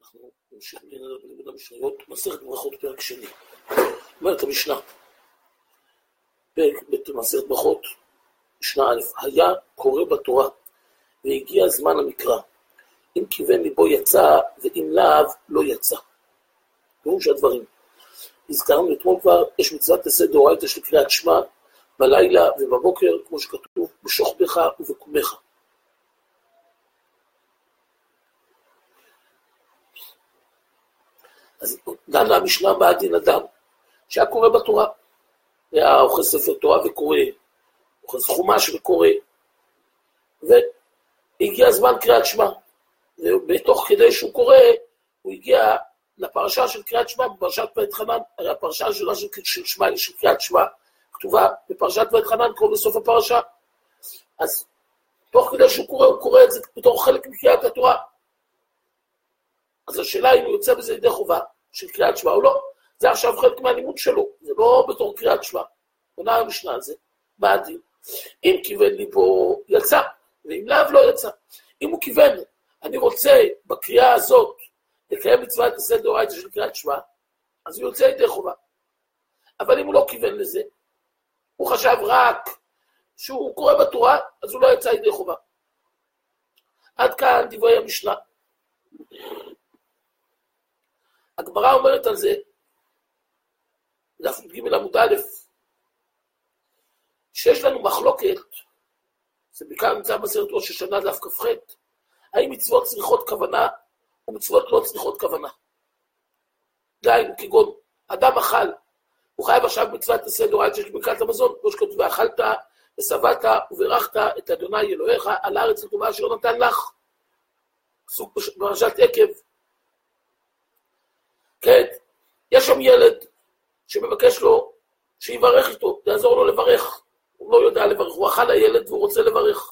אנחנו נמשיך בלימוד המשניות, מסכת ברכות פרק שני. אומרת המשנה, פרק במסכת ברכות, משנה א', היה קורא בתורה, והגיע זמן המקרא. אם כיוון ליבו יצא, ואם לאו לא יצא. פירוש הדברים. הזכרנו אתמול כבר, יש מצוות עשה דאורייתא של קריאת שמע, בלילה ובבוקר, כמו שכתוב, בשוכבך ובקומך. אז דן המשנה באה דין אדם, שהיה קורא בתורה, היה אוכל ספר תורה וקורא, אוכל חומש וקורא, והגיע הזמן קריאת שמע, ובתוך כדי שהוא קורא, הוא הגיע לפרשה של קריאת שמע, בפרשת ואתחנן, הרי הפרשה הראשונה של קריאת שמע, כתובה בפרשת ואתחנן, קרוב לסוף הפרשה, אז תוך כדי שהוא קורא, הוא קורא את זה בתור חלק מקריאת התורה. אז השאלה אם הוא יוצא בזה ידי חובה של קריאת שמע או לא, זה עכשיו חלק מהלימוד שלו, זה לא בתור קריאת שמע. עונה המשנה על זה, מה הדין? אם כיוון ליבו יצא, ואם לאו לא יצא. אם הוא כיוון, אני רוצה בקריאה הזאת לקיים מצוות עשה דאורייתא של קריאת שמע, אז הוא יוצא ידי חובה. אבל אם הוא לא כיוון לזה, הוא חשב רק שהוא קורא בתורה, אז הוא לא יצא ידי חובה. עד כאן דברי המשנה. הגמרא אומרת על זה, דף ג' עמוד א', שיש לנו מחלוקת, זה בעיקר נמצא בסרט ראש השנה דף כ"ח, האם מצוות צריכות כוונה, או מצוות לא צריכות כוונה. דהיינו, כגון, אדם אכל, הוא חייב עכשיו מצוות עשה דאורייתא של ברכת המזון, כמו שכתוב, ואכלת ושבעת וברכת את אדוני אלוהיך על הארץ הטובה אשר נתן לך. פסוק בפרשת עקב. כן, יש שם ילד שמבקש לו שיברך איתו, יעזור לו לברך. הוא לא יודע לברך, הוא אכל הילד והוא רוצה לברך.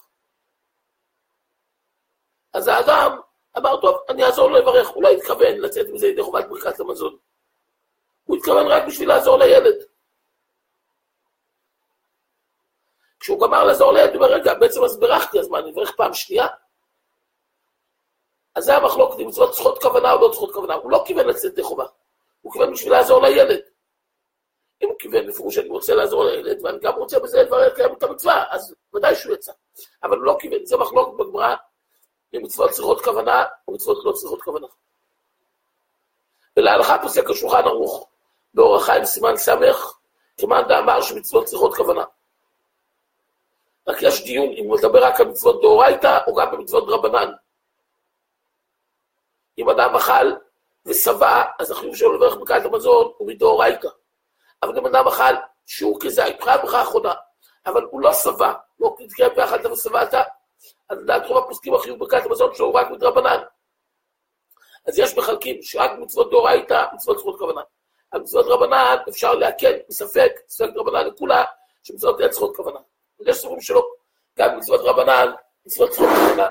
אז האדם אמר, טוב, אני אעזור לו לברך. הוא לא התכוון לצאת מזה ידי חובת ברכת המזון. הוא התכוון רק בשביל לעזור לילד. כשהוא גמר לעזור לילד, הוא אומר, רגע, בעצם אז ברכתי, אז מה, אני אברך פעם שנייה? אז זה המחלוקת, אם מצוות צריכות כוונה או לא צריכות כוונה. הוא לא כיוון לצאת ידי חובה, הוא כיוון בשביל לעזור לילד. אם הוא כיוון לפרוש שאני רוצה לעזור לילד, ואני גם רוצה בזה לקיים את המצווה, אז ודאי שהוא יצא. אבל הוא לא כיוון, זה מחלוקת בגמרא, אם מצוות צריכות כוונה או מצוות לא צריכות כוונה. ולהלכה פוסק השולחן ערוך, באור החיים סימן סמך, כמאן דאמר שמצוות צריכות כוונה. רק יש דיון אם הוא מדבר רק על מצוות דאורייתא או גם במצוות רבנן. אם אדם אכל ושבע, אז החיוב שלו לברך ברכת המזון הוא מדאורייתא. אבל אם אדם אכל שיעור כזה, התחייב ברכה אחרונה, אבל הוא לא שבע, לא תתקיים ואכלת ושבעת, אז לדעת רוב הפוסקים החיוב ברכת המזון שלו הוא רק מדרבנן. אז יש מחלקים שרק מצוות דאורייתא, מצוות צריכות כוונה. על מצוות רבנן אפשר להקל מספק רבנן לכולה, שמצוות אין צריכות כוונה. יש ספרים שלו, גם מצוות רבנן, מצוות צריכות כוונה.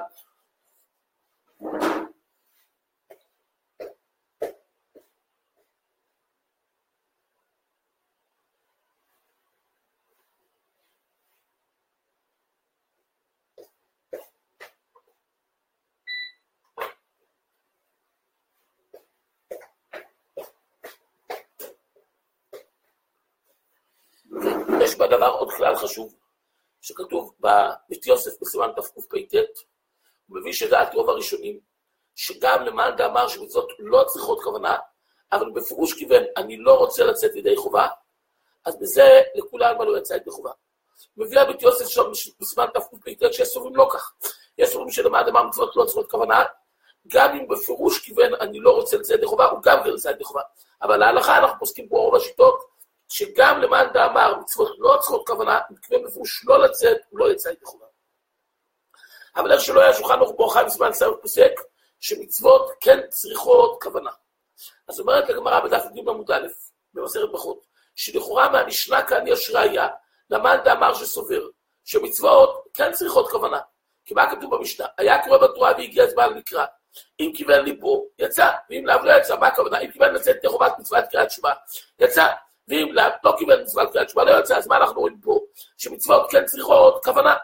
יש בדבר עוד כלל חשוב, שכתוב בבית יוסף בסימן תקפ"ט, הוא מביא שדעת רוב הראשונים, שגם למאן דאמר שמצוות לא צריכות כוונה, אבל בפירוש כיוון, אני לא רוצה לצאת ידי חובה, אז בזה לכולם לא יצא ידי חובה. הוא מביא בבית יוסף שם בסימן תקפ"ט, שיש סוברים לא כך. יש סוברים שלמאן דאמר מצוות לא צריכות כוונה, גם אם בפירוש כיוון אני לא רוצה לצאת ידי חובה, הוא גם כן יצא ידי חובה. אבל להלכה אנחנו פוסקים פה רוב השיטות, שגם למאן דאמר מצוות לא צריכות כוונה, מכיוון בפירוש לא לצאת, הוא לא יצא ידי חובה. אבל איך שלא היה שולחן ערוך באור החיים סימן סמך פוסק, שמצוות כן צריכות כוונה. אז אומרת הגמרא בדף ג' עמוד א', במסכת ברכות, שלכאורה מהמשנה כאן יש ראיה, למאן דאמר שסובר, שמצוות כן צריכות כוונה. כי מה כתוב במשנה? היה קורא בתורה והגיע הזמן למקרא. אם כיוון ליבו, יצא, ואם לאו לא יצא, מה הכוונה? אם כיוון לצאת ידי חובת מצוות קריאת שמע, יצא. ואם לא קיבל מצוות קריאת שמע לא יוצא, אז מה אנחנו רואים פה? שמצוות כן צריכות כוונה.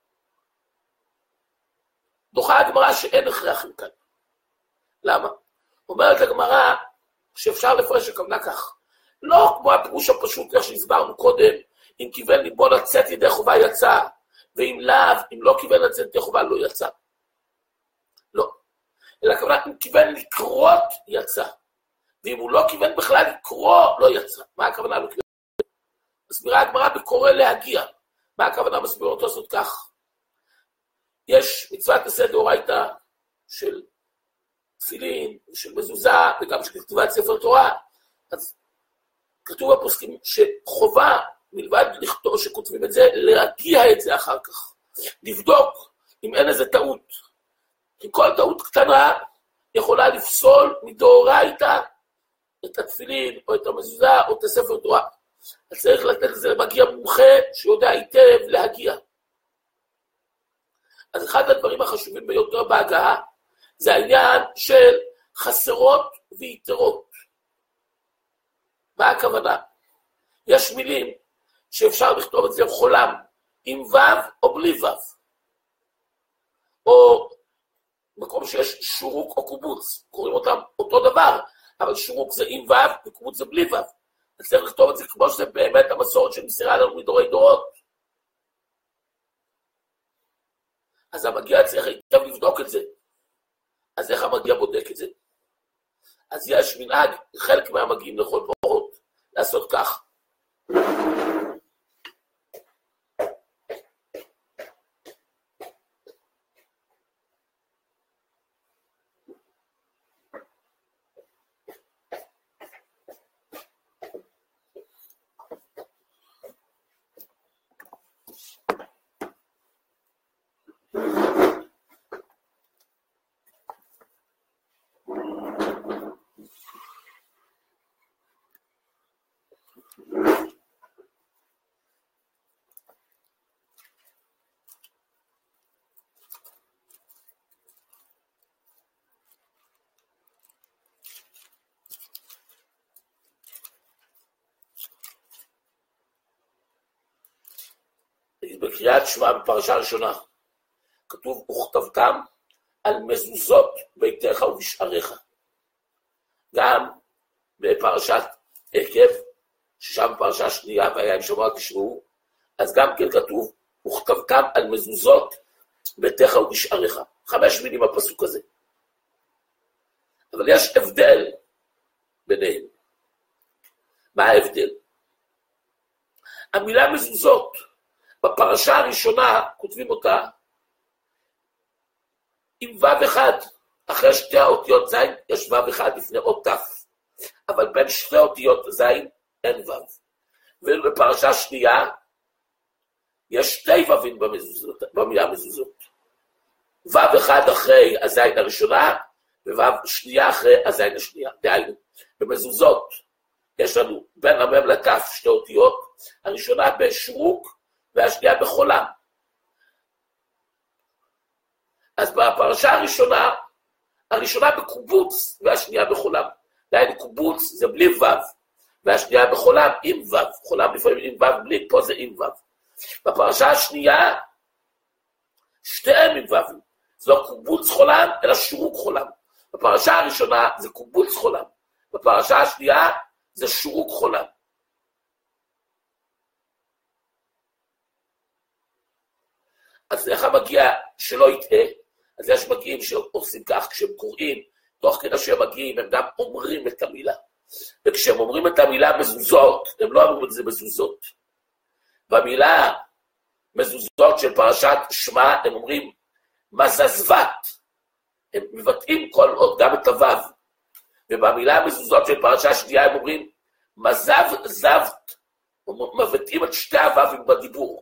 דוחה הגמרא שאין הכרח מכאן. למה? אומרת הגמרא שאפשר לפרש הכוונה כך. לא כמו הפירוש הפשוט, איך שהסברנו קודם, אם כיוון ליבו לצאת ידי חובה יצא, ואם לאו, אם לא כיוון לצאת ידי חובה לא יצא. לא. אלא הכוונה, אם כיוון לקרות יצא, ואם הוא לא כיוון בכלל לקרוא לא יצא. מה הכוונה בקרוא? מסבירה הגמרא בקורא להגיע. מה הכוונה מסביר אותו לעשות כך? יש מצוות עשה דאורייתא של תפילין, של מזוזה, וגם של כתיבת ספר תורה. אז כתוב בפוסקים שחובה, מלבד לכתוב שכותבים את זה, להגיע את זה אחר כך. לבדוק אם אין איזה טעות. כי כל טעות קטנה יכולה לפסול מדאורייתא את התפילין, או את המזוזה, או את הספר תורה. אז צריך לתת לזה למגיע מומחה שיודע היטב להגיע. אז אחד הדברים החשובים ביותר בהגעה, זה העניין של חסרות ויתרות. מה הכוונה? יש מילים שאפשר לכתוב את זה חולם, עם וו או בלי וו. או מקום שיש שורוק או קובוץ, קוראים אותם אותו דבר, אבל שורוק זה עם וו וקובוץ זה בלי וו. אז צריך לכתוב את זה כמו שזה באמת המסורת שמסירה לנו מדורי דורות. אז המגיע צריך היטב לבדוק את זה. אז איך המגיע בודק את זה? אז יש מנהג, חלק מהמגיעים לכל פחות, לעשות כך. בקריאת שמע בפרשה הראשונה, כתוב, וכתבתם על מזוזות ביתך ובשעריך. גם בפרשת עקב, ששם בפרשה השנייה, והיה אם שמוע תשמעו, אז גם כן כתוב, וכתבתם על מזוזות ביתך ובשעריך. 5 מילים הפסוק הזה. אבל יש הבדל ביניהם. מה ההבדל? המילה מזוזות, בפרשה הראשונה כותבים אותה עם וו אחד, אחרי שתי האותיות זין יש וו אחד לפני אות תף, אבל בין שתי אותיות זין אין וו. ובפרשה שנייה יש 2 וווים במילה מזוזות. וו אחד אחרי הזין הראשונה, ווו שנייה אחרי הזין השנייה. דהיינו, במזוזות יש לנו בין המם לתף 2 אותיות, הראשונה בשרוק, והשנייה בחולם. אז בפרשה הראשונה בקובוץ, והשנייה בחולם. דהיינו, קובוץ זה בלי וו, והשנייה בחולם עם וו. חולם לפעמים עם וו בלי, פה זה עם וו. בפרשה השנייה, שתיהם עם וו. זה לא קובוץ חולם, אלא שרוק חולם. בפרשה הראשונה זה קובוץ חולם. בפרשה השנייה זה שרוק חולם. אז איך המגיע שלא יטעה? אז יש מגיעים שעושים כך, כשהם קוראים, תוך כדי שהם מגיעים, הם גם אומרים את המילה. וכשהם אומרים את המילה מזוזות, הם לא אומרים את זה מזוזות. במילה מזוזות של פרשת שמע, הם אומרים מזזבת. הם מבטאים כל עוד גם את הוו. ובמילה מזוזות של פרשה שנייה, הם אומרים מזב זבת. מבטאים את שתי הוווים בדיבור.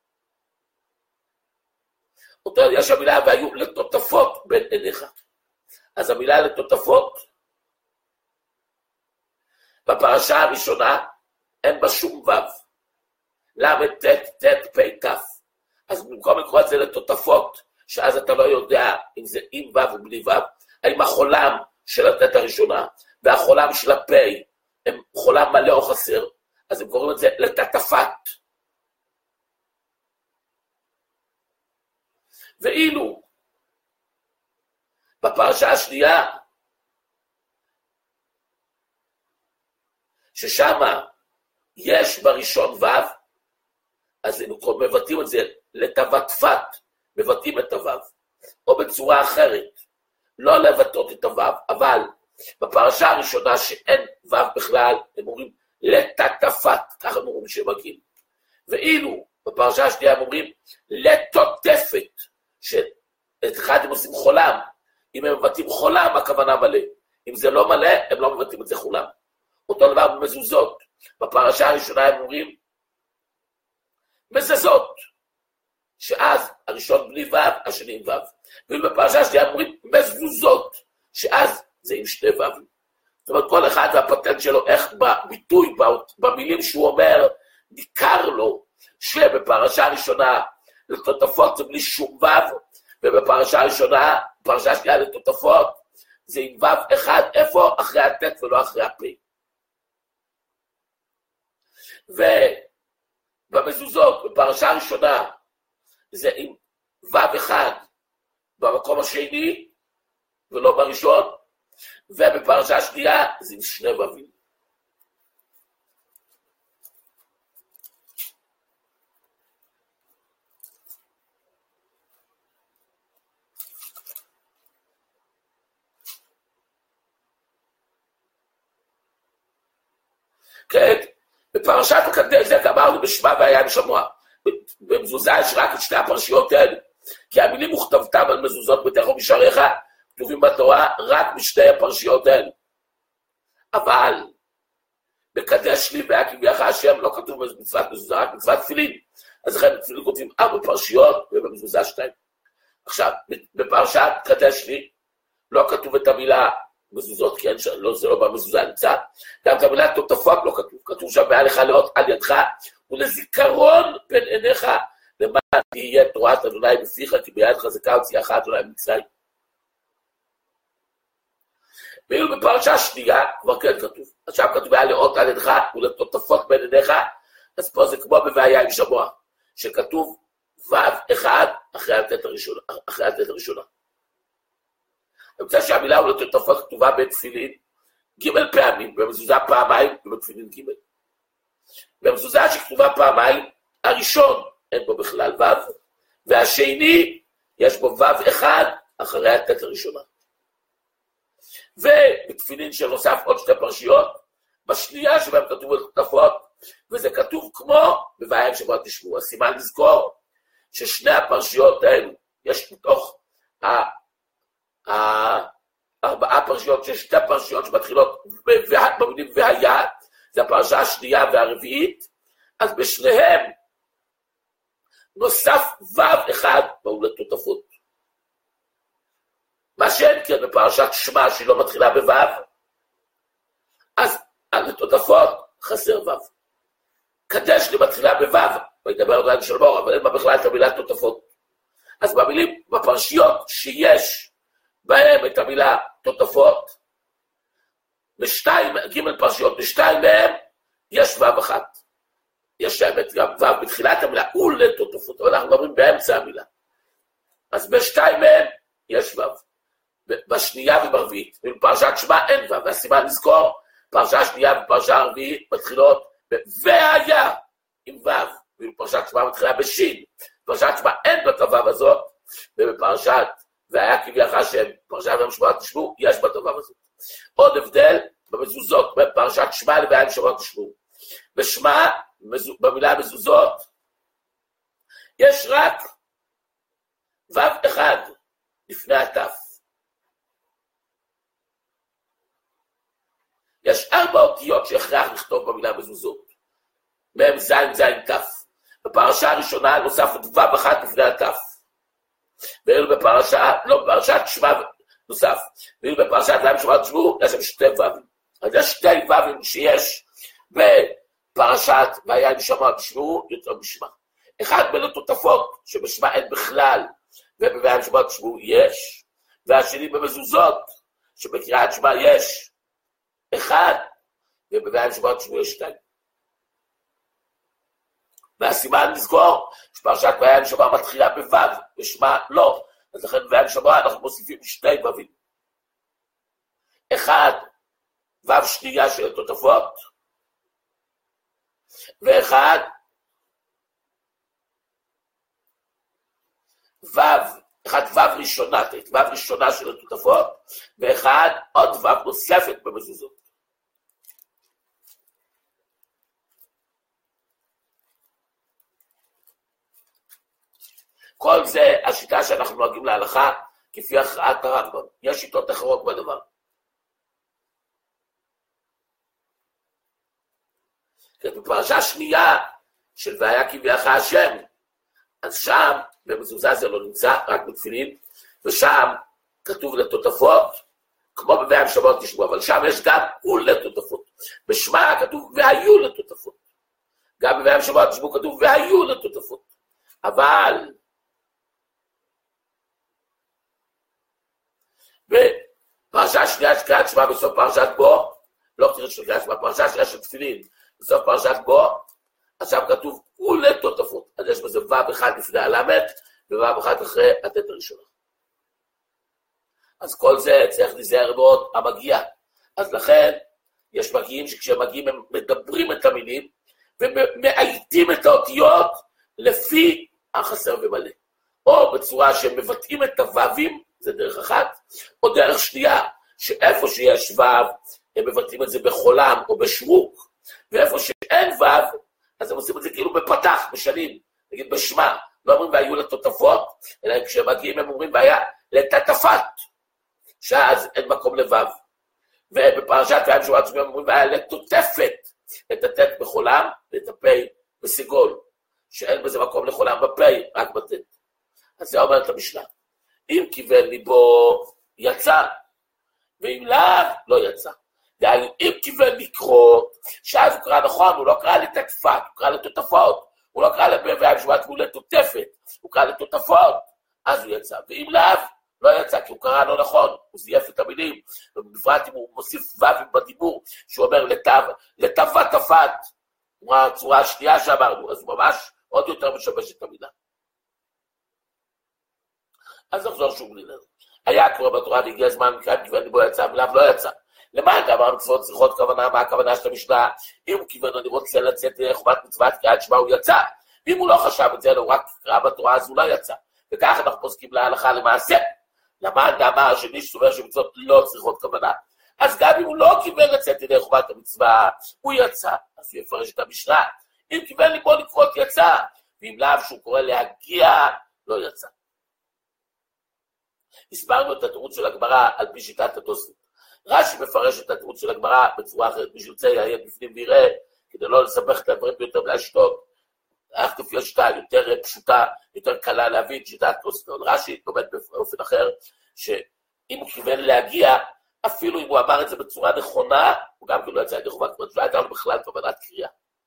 אותו יש המילה והיו לטוטפות בין עיניך. אז המילה לטוטפות, בפרשה הראשונה אין בה שום וו. למה תת פי תף. אז במקום לקרוא את זה לטוטפות, שאז אתה לא יודע אם זה עם וו או בלי וו, האם החולם של התת הראשונה והחולם של הפי הם חולם מלא או חסר, אז הם קוראים את זה לטטפת. ואילו בפרשה השנייה ששם יש בראשון ו', אז מבטאים את זה לתוותפת, מבטאים את הו', או בצורה אחרת, לא לבטאות את הו', אבל בפרשה הראשונה שאין ו' בכלל, הם אומרים לתתפת, ככה הם אומרים שמגיעים. ואילו בפרשה השנייה הם אומרים לתותפת, שאת אחד הם עושים חולם, אם הם מבטאים חולם הכוונה מלא, אם זה לא מלא הם לא מבטאים את זה חולם. אותו דבר במזוזות, בפרשה הראשונה הם אומרים מזזות, שאז הראשון בלי ו', השני עם ו', ובפרשה השנייה הם אומרים מזוזות, שאז זה עם שני ו'. זאת אומרת, כל אחד והפטנט שלו, איך בביטוי, במילים שהוא אומר, ניכר לו, שבפרשה הראשונה לתותפות זה בלי שום ו', ובפרשה הראשונה, פרשה שנייה לתותפות, זה עם ו' אחד, איפה? אחרי הט' ולא אחרי הפ'. ובמזוזות, בפרשה הראשונה, זה עם ו' אחד במקום השני, ולא בראשון, ובפרשה השנייה זה עם שני ו"ים. כן, בפרשת הקדש, זה אמרנו בשמה והיה בשמוע. במזוזה יש רק את שתי הפרשיות האלה, כי המילים מוכתבתם על מזוזות בתכו משעריך, כתובים בתורה רק בשתי הפרשיות האלה. אבל בקדש לי והקביעך השם לא כתוב במצוות מזוזה, רק מצוות תפילין. אז לכן בתפילין כותבים 4 פרשיות ובמזוזה 2. עכשיו, בפרשת קדש לי לא כתוב את המילה מזוזות, כי זה לא במזוזה נמצא. גם את המילה תותפות לא כתוב. כתוב שם מעליך לאות על ידך, ולזיכרון בין עיניך, למען תהיה תורת אדוני בפיך, כי ביד חזקה הוציאך אדוני ממצרים. ואילו בפרשה שנייה, כבר כן כתוב. עכשיו כתוב היה לאות על ידך, ולתותפות בין עיניך, אז פה זה כמו בבעיה עם שמוע, שכתוב ו' אחד אחרי הט' הראשונה. אני רוצה שהמילה הוא לתותפות כתובה בתפילין, ג' פעמים, במזוזה פעמיים, ובתפילין ג'. במזוזה שכתובה פעמיים, הראשון אין בו בכלל ו', והשני יש בו ו' אחד אחרי הט' הראשונה. ובתפילין שנוסף עוד 2 פרשיות, בשנייה שבהם כתוב לתותפות, וזה כתוב כמו בבעיה עם שבוע תשמעו. הסימן לזכור ששני הפרשיות האלו, יש מתוך 4 פרשיות, 6 פרשיות שמתחילות במילים והיה, זה הפרשה השנייה והרביעית, אז בשניהם נוסף ו' אחד באו לתותפות. מה שאין כן בפרשת שמע שהיא לא מתחילה בו', אז על לתותפות חסר ו'. קדש לי מתחילה בו', וידבר עוד עד שלמור, אבל אין בה בכלל את המילה תותפות. אז במילים, בפרשיות שיש בהם את המילה תותפות, ג' פרשיות, בשתיים מהם יש ו' אחת. יש להם גם ו' בתחילת המילה, ולתותפות, אבל אנחנו מדברים באמצע המילה. אז בשתיים מהם יש ו'. בשנייה וברביעית, ובפרשת שמע אין ו', והסימן לזכור, פרשה שנייה ופרשה הרביעית מתחילות והיה עם ו', ובפרשת שמע מתחילה בשין, בפרשת שמע אין בת הו' הזאת, ובפרשת והיה קביעך השם, פרשת ומשמע תשמעו, יש בת הו' הזאת. עוד הבדל במזוזות, בין פרשת שמע לוהיה ומשמע תשמעו. בשמע, במילה מזוזות, יש רק ו' אחד לפני התף. יש 4 אותיות שהכרח לכתוב במילה מזוזות. מהם זין תף. בפרשה הראשונה נוסף את ו' אחת לפני התף. ואילו בפרשת שמע נוסף. ואילו בפרשת ו' שמע תשמעו, יש שם 2 ו'ים. אז יש 2 ו'ים שיש בפרשת והיה עם שמע תשמעו יותר משמע. אחד בין התותפות שבשמע אין בכלל, ובוהיה עם שמע תשמעו יש. והשני במזוזות שבקריאת שמע יש. 1, ובוהיה עם שמע תשמעו יש 2. והסימן לזכור שפרשת והיה עם שמע מתחילה בו' ושמע לא. אז לכן והיה עם שמע אנחנו מוסיפים 2 ו'ים. 1, ו' שנייה של התותפות, ואחד אחד וו ראשונה, וו ראשונה של התותפות, ואחד עוד וו נוספת במזוזות. כל זה השיטה שאנחנו נוהגים להלכה, כפי הכרעת הרמב"ם. יש שיטות אחרות בדבר. בפרשה שנייה של והיה כי ביאך השם, אז שם במזוזה זה לא נמצא, רק בתפילין, ושם כתוב לתותפות, כמו בבית שמות תשמעו, אבל שם יש גם ולתותפות. בשמה כתוב והיו לתותפות. גם בבית שמות תשמעו כתוב והיו לתותפות. אבל בפרשה שנייה של קריאת שמע בסוף פרשת בו, לא קריאת של קריאת שמע, פרשה שנייה של תפילין, בסוף פרשת בו, עכשיו כתוב ולתותפות. אז יש בזה וו אחד לפני הלמד, ווו אחד אחרי הטית הראשונה. אז כל זה צריך להיזהר מאוד המגיע. אז לכן יש מגיעים שכשהם מגיעים הם מדברים את המילים, ומעייתים את האותיות לפי החסר ומלא. או בצורה שהם מבטאים את הווים, זה דרך אחת, או דרך שנייה, שאיפה שיש וו, הם מבטאים את זה בחולם או בשרוק, ואיפה שאין וו, אז הם עושים את זה כאילו בפתח, בשנים, נגיד בשמה, לא אומרים והיו לתותפות, אלא כשהם מגיעים הם אומרים והיה לתתפת, שאז אין מקום לבו. ובפרשת והיה משורת שמיים אומרים והיה לתותפת, את התת בחולם, ואת הפי בסגול, שאין בזה מקום לחולם בפי, רק בתת. אז זה אומרת המשנה. אם כיוון ליבו יצא, ואם לא יצא. אם כיוון לקרוא, שאז הוא קרא נכון, הוא לא קרא לתתפת, הוא קרא לתותפות, הוא לא קרא והיה משורת והוא לתותפת, הוא קרא לתותפות, אז הוא יצא. ואם לא יצא, כי הוא קרא לא נכון, הוא זייף את המילים, ובפרט אם הוא מוסיף וו בדיבור, שהוא אומר לטבת תפת, הוא הצורה השנייה שאמרנו, אז הוא ממש עוד יותר משבש את המילה. אז נחזור שוב לילה. היה כבר בתורה והגיע הזמן, מכאן כיוון ליבו יצא, ולאו לא יצא. למה דבר המצוות צריכות כוונה, מה הכוונה של המשנה? אם הוא כיוון אני רוצה לצאת לחובת מצוות קריאת שמע, הוא יצא. ואם הוא לא חשב את זה, הוא רק קרא בתורה, אז הוא לא יצא. וכך אנחנו פוסקים להלכה למעשה. למה אמר השני שסובר שמצוות לא צריכות כוונה? אז גם אם הוא לא כיוון לצאת ידי חובת המצווה, הוא יצא. אז הוא יפרש את המשנה. אם כיוון ליבו לקרות יצא, ואם לאו שהוא קורא להגיע, לא יצא. הסברנו את התירוץ של הגמרא על פי שיטת התוספות. רש"י מפרש את התירוץ של הגמרא בצורה אחרת, מי שירצה יהיה בפנים ויראה, כדי לא לסבך את הדברים ביותר מהשיטות, אך כפי השיטה יותר פשוטה, יותר קלה להבין שיטת התוספות. רש"י לומד באופן אחר, שאם הוא כיוון להגיע, אפילו אם הוא אמר את זה בצורה נכונה, הוא גם כאילו יצא ידי חובת מצווה, הייתה לו בכלל כוונת קריאה.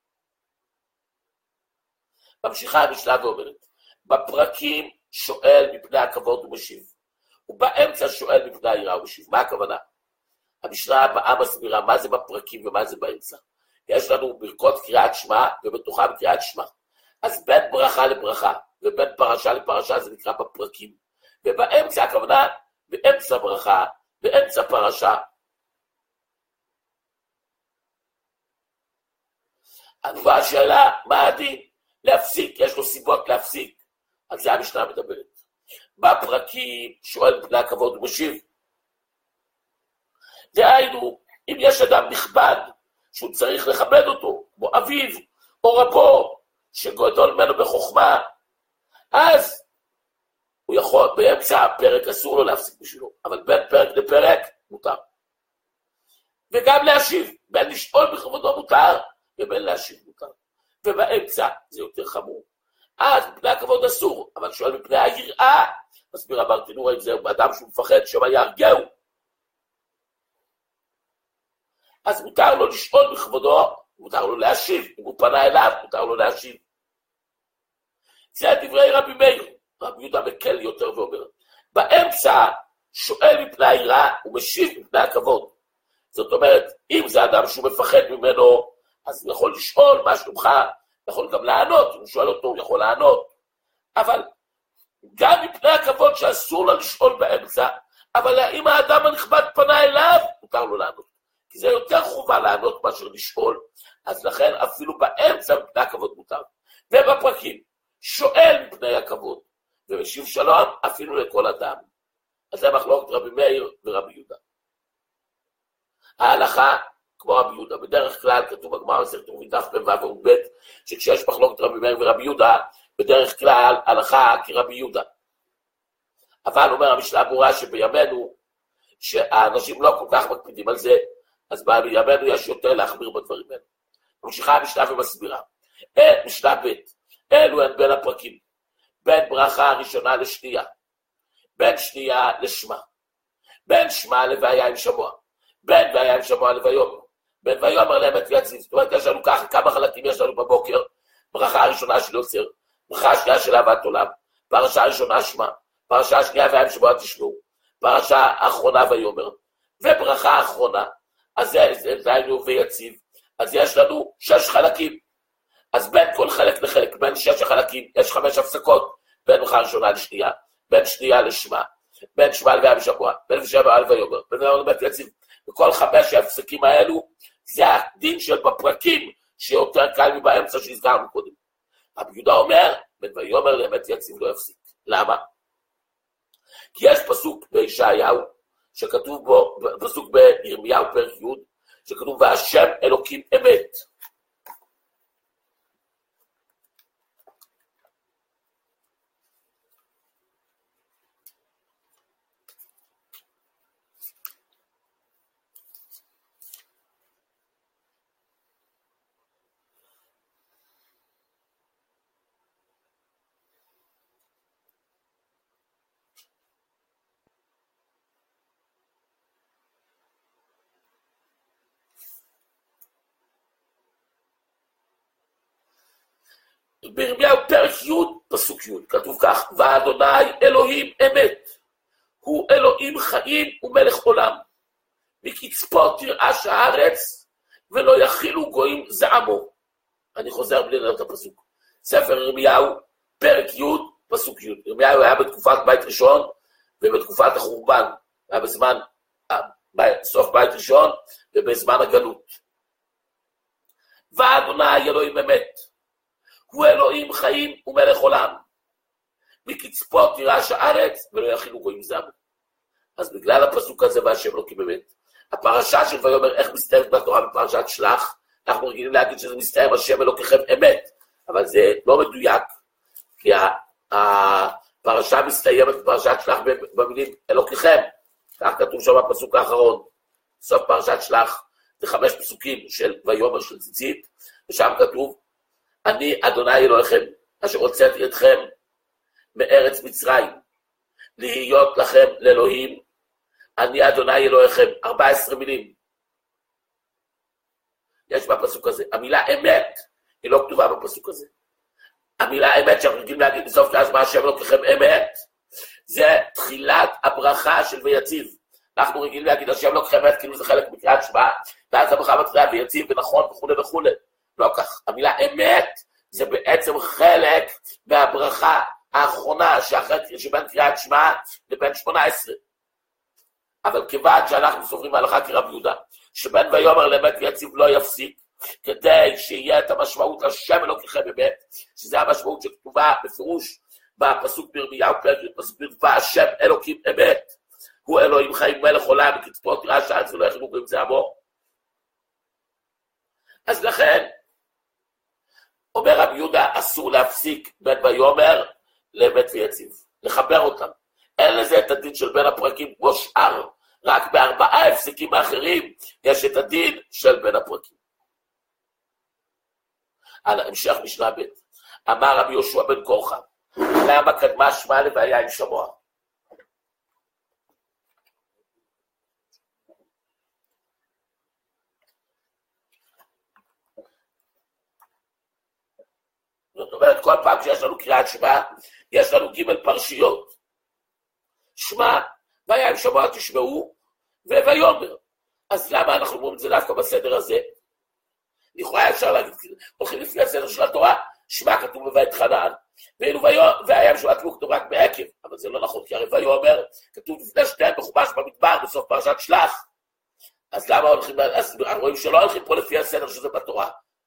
ממשיכה המשנה ואומרת, בפרקים שואל מפני הכבוד ומשיב, ובאמצע שואל מפני היראה ומשיב. מה הכוונה? המשנה הבאה מסבירה מה זה בפרקים ומה זה באמצע. יש לנו ברכות קריאת שמע ובתוכם קריאת שמע. אז בין ברכה לברכה ובין פרשה לפרשה זה נקרא בפרקים. ובאמצע הכוונה באמצע ברכה, באמצע פרשה. והשאלה מה הדין? להפסיק, יש לו סיבות להפסיק. על זה המשנה מדברת. בפרקים שואל מפני הכבוד ומשיב. דהיינו, אם יש אדם נכבד, שהוא צריך לכבד אותו, כמו אביו או רבו, שגדול ממנו בחוכמה, אז הוא יכול, באמצע הפרק אסור לו להפסיק בשבילו, אבל בין פרק לפרק מותר. וגם להשיב, בין לשאול בכבודו מותר, ובין להשיב מותר. ובאמצע זה יותר חמור. אז מפני הכבוד אסור, אבל שואל מפני היראה, מסביר הברטנורה אם זה אדם שהוא מפחד שמה יהרגהו. אז מותר לו לשאול בכבודו, מותר לו להשיב, אם הוא פנה אליו, מותר לו להשיב. זה דברי רבי מאיר, רבי יהודה מקל יותר ואומר, באמצע שואל מפני היראה ומשיב מפני הכבוד. זאת אומרת, אם זה אדם שהוא מפחד ממנו, אז הוא יכול לשאול מה שלומך, יכול גם לענות, אם הוא שואל אותו, הוא יכול לענות. אבל גם מפני הכבוד שאסור לו לשאול באמצע, אבל אם האדם הנכבד פנה אליו, מותר לו לענות. כי זה יותר חובה לענות מאשר לשאול. אז לכן אפילו באמצע מפני הכבוד מותר. ובפרקים, שואל מפני הכבוד, ומשיב שלום אפילו לכל אדם. אז זה מחלוקת רבי מאיר ורבי יהודה. ההלכה, כמו רבי יהודה, בדרך כלל כתוב בגמרא מסכת עירובין דף מ"ו עמוד ב', שכשיש מחלוקת רבי מאיר ורבי יהודה, בדרך כלל הלכה כרבי יהודה. אבל אומר המשנה ברורה שבימינו, שהאנשים לא כל כך מקפידים על זה, אז בימינו יש יותר להחמיר בדברים האלה. ממשיכה המשנה ומסבירה. משנה ב', אלו הן בין הפרקים, בין ברכה הראשונה לשנייה, בין שנייה לשמה, בין שמה לוויה עם שמוע, בין והיה עם שמוע לויאמר, בין ויאמר לאמת ויציב. זאת אומרת, יש לנו ככה כמה חלקים יש לנו בבוקר, ברכה הראשונה של יוצר, ברכה השנייה של אהבת עולם, פרשה הראשונה שמה, פרשה השנייה והיה עם שמוע תשמעו, פרשה האחרונה ויאמר, וברכה האחרונה, אז זה היינו ויציב, אז יש לנו 6 חלקים. אז בין כל חלק לחלק, בין 6 החלקים, יש 5 הפסקות, בין ברכה הראשונה לשנייה, בין שנייה לשמה, בין שמה לוויה עם שמוע, בין שמוע לויאמר, בין ויאמר לאמת ויציב. וכל 5 ההפסקים האלו, זה הדין של בפרקים, שיותר קל מבאמצע שהזכרנו קודם. רבי יהודה אומר, בין ויאמר לאמת ויציב לא יפסיק. למה? כי יש פסוק בישעיהו, שכתוב בו, פסוק בירמיהו פרק י', שכתוב, והשם אלוקים אמת. בירמיהו פרק י' פסוק י', כתוב כך, ואדוני אלוהים אמת, הוא אלוהים חיים ומלך עולם, מקצפות תרעש הארץ, ולא יכילו גויים זעמו. אני חוזר בלי לדעת הפסוק. ספר ירמיהו פרק י' פסוק י'. ירמיהו היה בתקופת בית ראשון, ובתקופת החורבן, היה בזמן סוף בית ראשון, ובזמן הגלות. ואדוני אלוהים אמת, הוא אלוהים חיים ומלך עולם, מקצפות תירש הארץ ולא יכילו גויים זעמו. אז בגלל הפסוק הזה והשם אלוקים אמת, הפרשה של ויאמר איך מסתיימת בתורה בפרשת שלח, אנחנו רגילים להגיד שזה מסתיים השם אלוקיכם אמת, אבל זה לא מדויק, כי הפרשה מסתיימת בפרשת שלח במילים אלוקיכם, כך כתוב שם בפסוק האחרון, סוף פרשת שלח, זה 5 פסוקים של ויאמר של ציצית, ושם כתוב, אני אדוני אלוהיכם, אשר הוצאתי אתכם מארץ מצרים, להיות לכם לאלוהים, אני אדוני אלוהיכם, 14 מילים. יש בפסוק הזה. המילה אמת, היא לא כתובה בפסוק הזה. המילה אמת שאנחנו רגילים להגיד בסוף להשמע השם אלוקיכם אמת, זה תחילת הברכה של ויציב. אנחנו רגילים להגיד השם אלוקיכם אמת, כאילו זה חלק מקריאת שמע, ואז הברכה מתחילה ויציב ונכון וכו' וכו'. לא כך. המילה אמת זה בעצם חלק מהברכה האחרונה שבין קריאת שמע לבין 18. אבל כיוון שאנחנו סוברים הלכה כרבי יהודה, שבין ויאמר לאמת ויציב לא יפסיק, כדי שיהיה את המשמעות השם אלוקיכם אמת, שזה המשמעות שכתובה בפירוש בפסוק בירמיהו פרק י' פסוק והשם אלוקים אמת, הוא אלוהים חיים מלך עולם, מקצפות תירש הארץ ולא יכילו גויים זעמו. אז לכן, אומר רבי יהודה, אסור להפסיק בין ויאמר לאמת ויציב, לחבר אותם. אין לזה את הדין של בין הפרקים כמו שאר, רק ב4 הפסקים האחרים יש את הדין של בין הפרקים. על המשך משנה ב', אמר רבי יהושע בן קורחה, למה קדמה שמע לוויה עם שמוע? זאת אומרת, כל פעם שיש לנו קריאת שמע, יש לנו ג' פרשיות. שמע, והיה עם שמוע תשמעו, ויאמר. אז למה אנחנו אומרים את זה דווקא בסדר הזה? לכאורה אפשר להגיד, הולכים לפי הסדר של התורה, שמע כתוב בבית חנן, והיה עם שמוע כתוב רק בעקב, אבל זה לא נכון, כי הרי ויאמר, כתוב לפני שתיהם בחומש במדבר, בסוף פרשת שלח. אז למה הולכים, אז רואים שלא הולכים פה לפי הסדר שזה בתורה.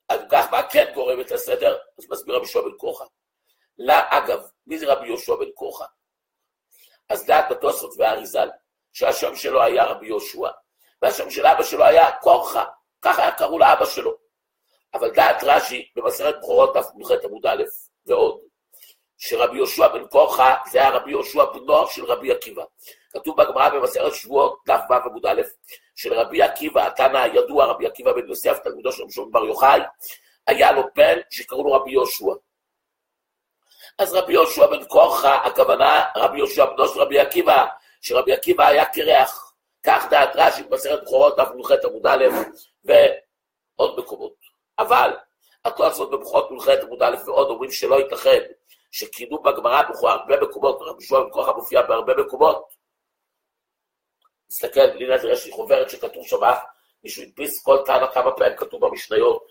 אז כך מה כן גורם את הסדר? אז מסביר רבי יהושע בן כורחה. אגב, מי זה רבי יהושע בן כורחה? אז דעת בתוספות והאריזל, שהשם שלו היה רבי יהושע, והשם של אבא שלו היה כורחה, ככה היה קראו לאבא שלו. אבל דעת רש"י במסכת בכורות דף נ"ח עמוד א' ועוד, שרבי יהושע בן כורחה זה היה רבי יהושע בן נוח של רבי עקיבא. כתוב בגמרא במסכת שבועות דף ו' עמוד א', של רבי עקיבא, התנא הידוע רבי עקיבא בן יוסף, תלמידו של רבי שמעון בר יוחאי, היה לו בן שקראו לו רבי יהושע. אז רבי יהושע בן כורחה, הכוונה רבי יהושע בנו של רבי עקיבא, שרבי עקיבא היה קרח. כך דעת רש"י במסכת בכורות דף נ"ח עמוד א' ועוד מקומות. אבל התוספות במכות נ"ח עמוד א' ועוד אומרים שלא ייתכן שכינו בגמרא בהרבה מקומות, רבי יהושע בן כורחה מופיע בהרבה מקומות. תסתכל, לינה תראה שהיא חוברת שכתוב שמה, מישהו הדפיס כל טענה כמה פעמים כתוב במשניות.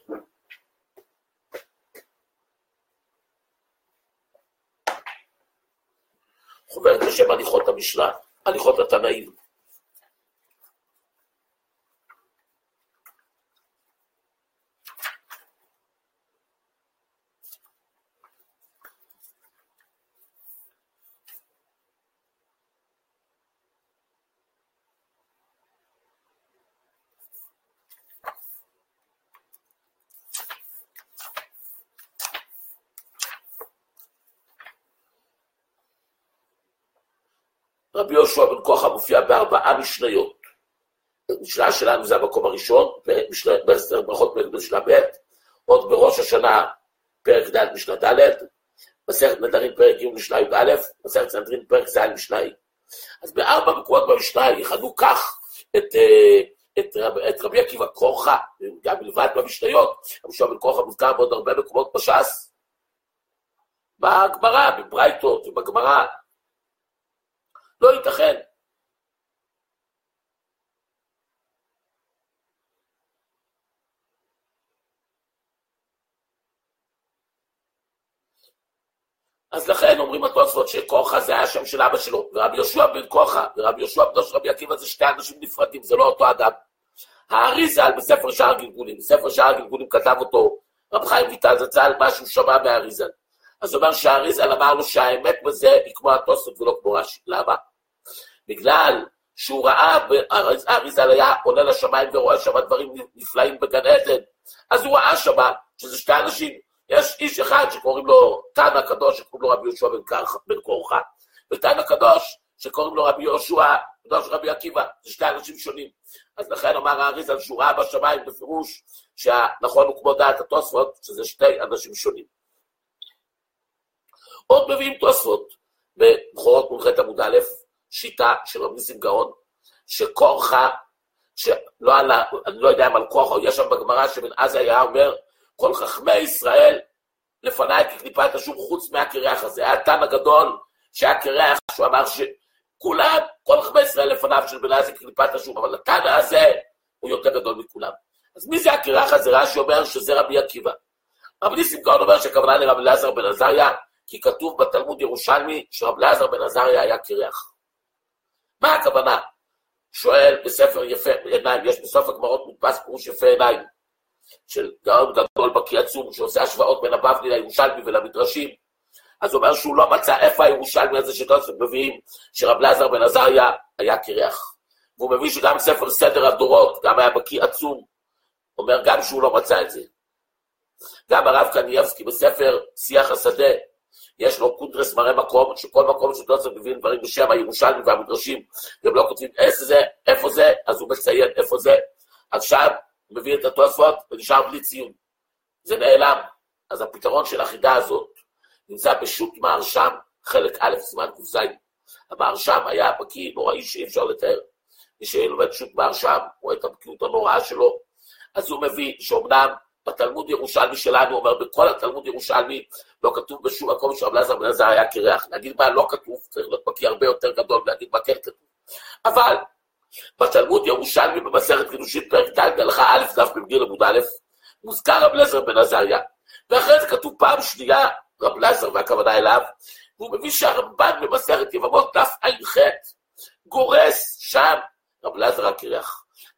חוברת בשם הליכות המשנה, הליכות התנאים. רבי יהושע בן כורחה מופיע ב4 משניות. המשנה שלנו זה המקום הראשון, בעשר ברכות פרק משנה ב', עוד בראש השנה פרק ד' משנה ד', מסכת נדרים פרק ג' משנה י"א, מסכת סנהדרין פרק ז' משנה ה'. אז ב4 מקומות במשנה יכנו כך את רבי עקיבא כורחה, גם מלבד במשניות, רבי יהושע בן כורחה מוזכר בעוד הרבה מקומות בש"ס, בגמרא, בברייתות ובגמרא. לא ייתכן. אז לכן אומרים התוספות שכורחה זה היה השם של אבא שלו, ורבי יהושע בן כורחה, ורבי יהושע בנו של רבי עקיבא זה שתי אנשים נפרדים, זה לא אותו אדם. האריזל בספר שער גלגולים, בספר שער גלגולים כתב אותו רב חיים ויטל זצ"ל, משהו שמע מהאריזל. אז הוא אומר שהאריזל אמר לו שהאמת בזה היא כמו התוספות ולא כמו רש"י. למה? בגלל שהוא ראה, האריזל היה עולה לשמיים ורואה שם דברים נפלאים בגן עדן, אז הוא ראה שם שזה שתי אנשים, יש איש אחד שקוראים לו תנא קדוש שקוראים לו רבי יהושע בן כורחה, ותנא קדוש שקוראים לו רבי יהושע בנו של רבי עקיבא, זה שתי אנשים שונים. אז לכן אמר האריזל שהוא ראה בשמיים בפירוש שהנכון הוא כמו דעת התוספות, שזה שתי אנשים שונים. עוד מביאים תוספות בבכורות נ"ח עמוד א', שיטה של רבי ניסים גאון, שכורחה, שלא עלה, אני לא יודע אם על כורחה, יש שם בגמרא שבן עזאי היה אומר, כל חכמי ישראל לפניי כקליפת השום חוץ מהקרח הזה. היה תנא גדול שהיה קרח, שהוא אמר שכולם, כל חכמי ישראל לפניו של בן עזאי כקליפת השום, אבל התנא הזה הוא יותר גדול מכולם. אז מי זה הקרח הזה? רש"י אומר שזה רבי עקיבא. רבי ניסים גאון אומר שהכוונה לרב אלעזר בן עזריה, כי כתוב בתלמוד ירושלמי שרב אלעזר בן עזריה היה קרח. מה הכוונה? שואל בספר יפה עיניים, יש בסוף הגמרות מודפס פירוש יפה עיניים, של גאון גדול בקיא עצום, שעושה השוואות בין הבבלי לירושלמי ולמדרשים. אז הוא אומר שהוא לא מצא איפה הירושלמי הזה שתוספות מביאים, שרב אלעזר בן עזריה היה קרח. והוא מביא שגם ספר סדר הדורות, גם היה בקיא עצום, אומר גם שהוא לא מצא את זה. גם הרב קניאבסקי בספר שיח השדה, יש לו קונטרס מראה מקום, שכל מקום שתוספות מביאים דברים בשם הירושלמי והמדרשים, והם לא כותבים איפה זה, אז הוא מציין איפה זה, עכשיו הוא מביא את התוספות ונשאר בלי ציון. זה נעלם. אז הפתרון של החידה הזאת נמצא בשו"ת מהרש"ם, חלק א' סימן ק"ז. המהרש"ם היה בקיא נוראי שאי אפשר לתאר. מי שלומד שו"ת מהרש"ם, רואה את הבקיאות הנוראה שלו, אז הוא מביא שאומנם בתלמוד ירושלמי שלנו, אומר בכל התלמוד ירושלמי, לא כתוב בשום מקום שרב אלעזר בן עזריה היה קרח. להגיד מה לא כתוב, צריך להיות בקיא הרבה יותר גדול, להגיד מה כן כתוב. אבל בתלמוד ירושלמי במסכת קידושין פרק ד' הלכה א' דף פ"ג עמוד א', מוזכר רב אלעזר בן עזריה, ואחרי זה כתוב פעם שנייה רב אלעזר והכוונה אליו, והוא מביא שהרמב"ן במסכת יבמות דף ע"ח גורס שם רב אלעזר הקרח.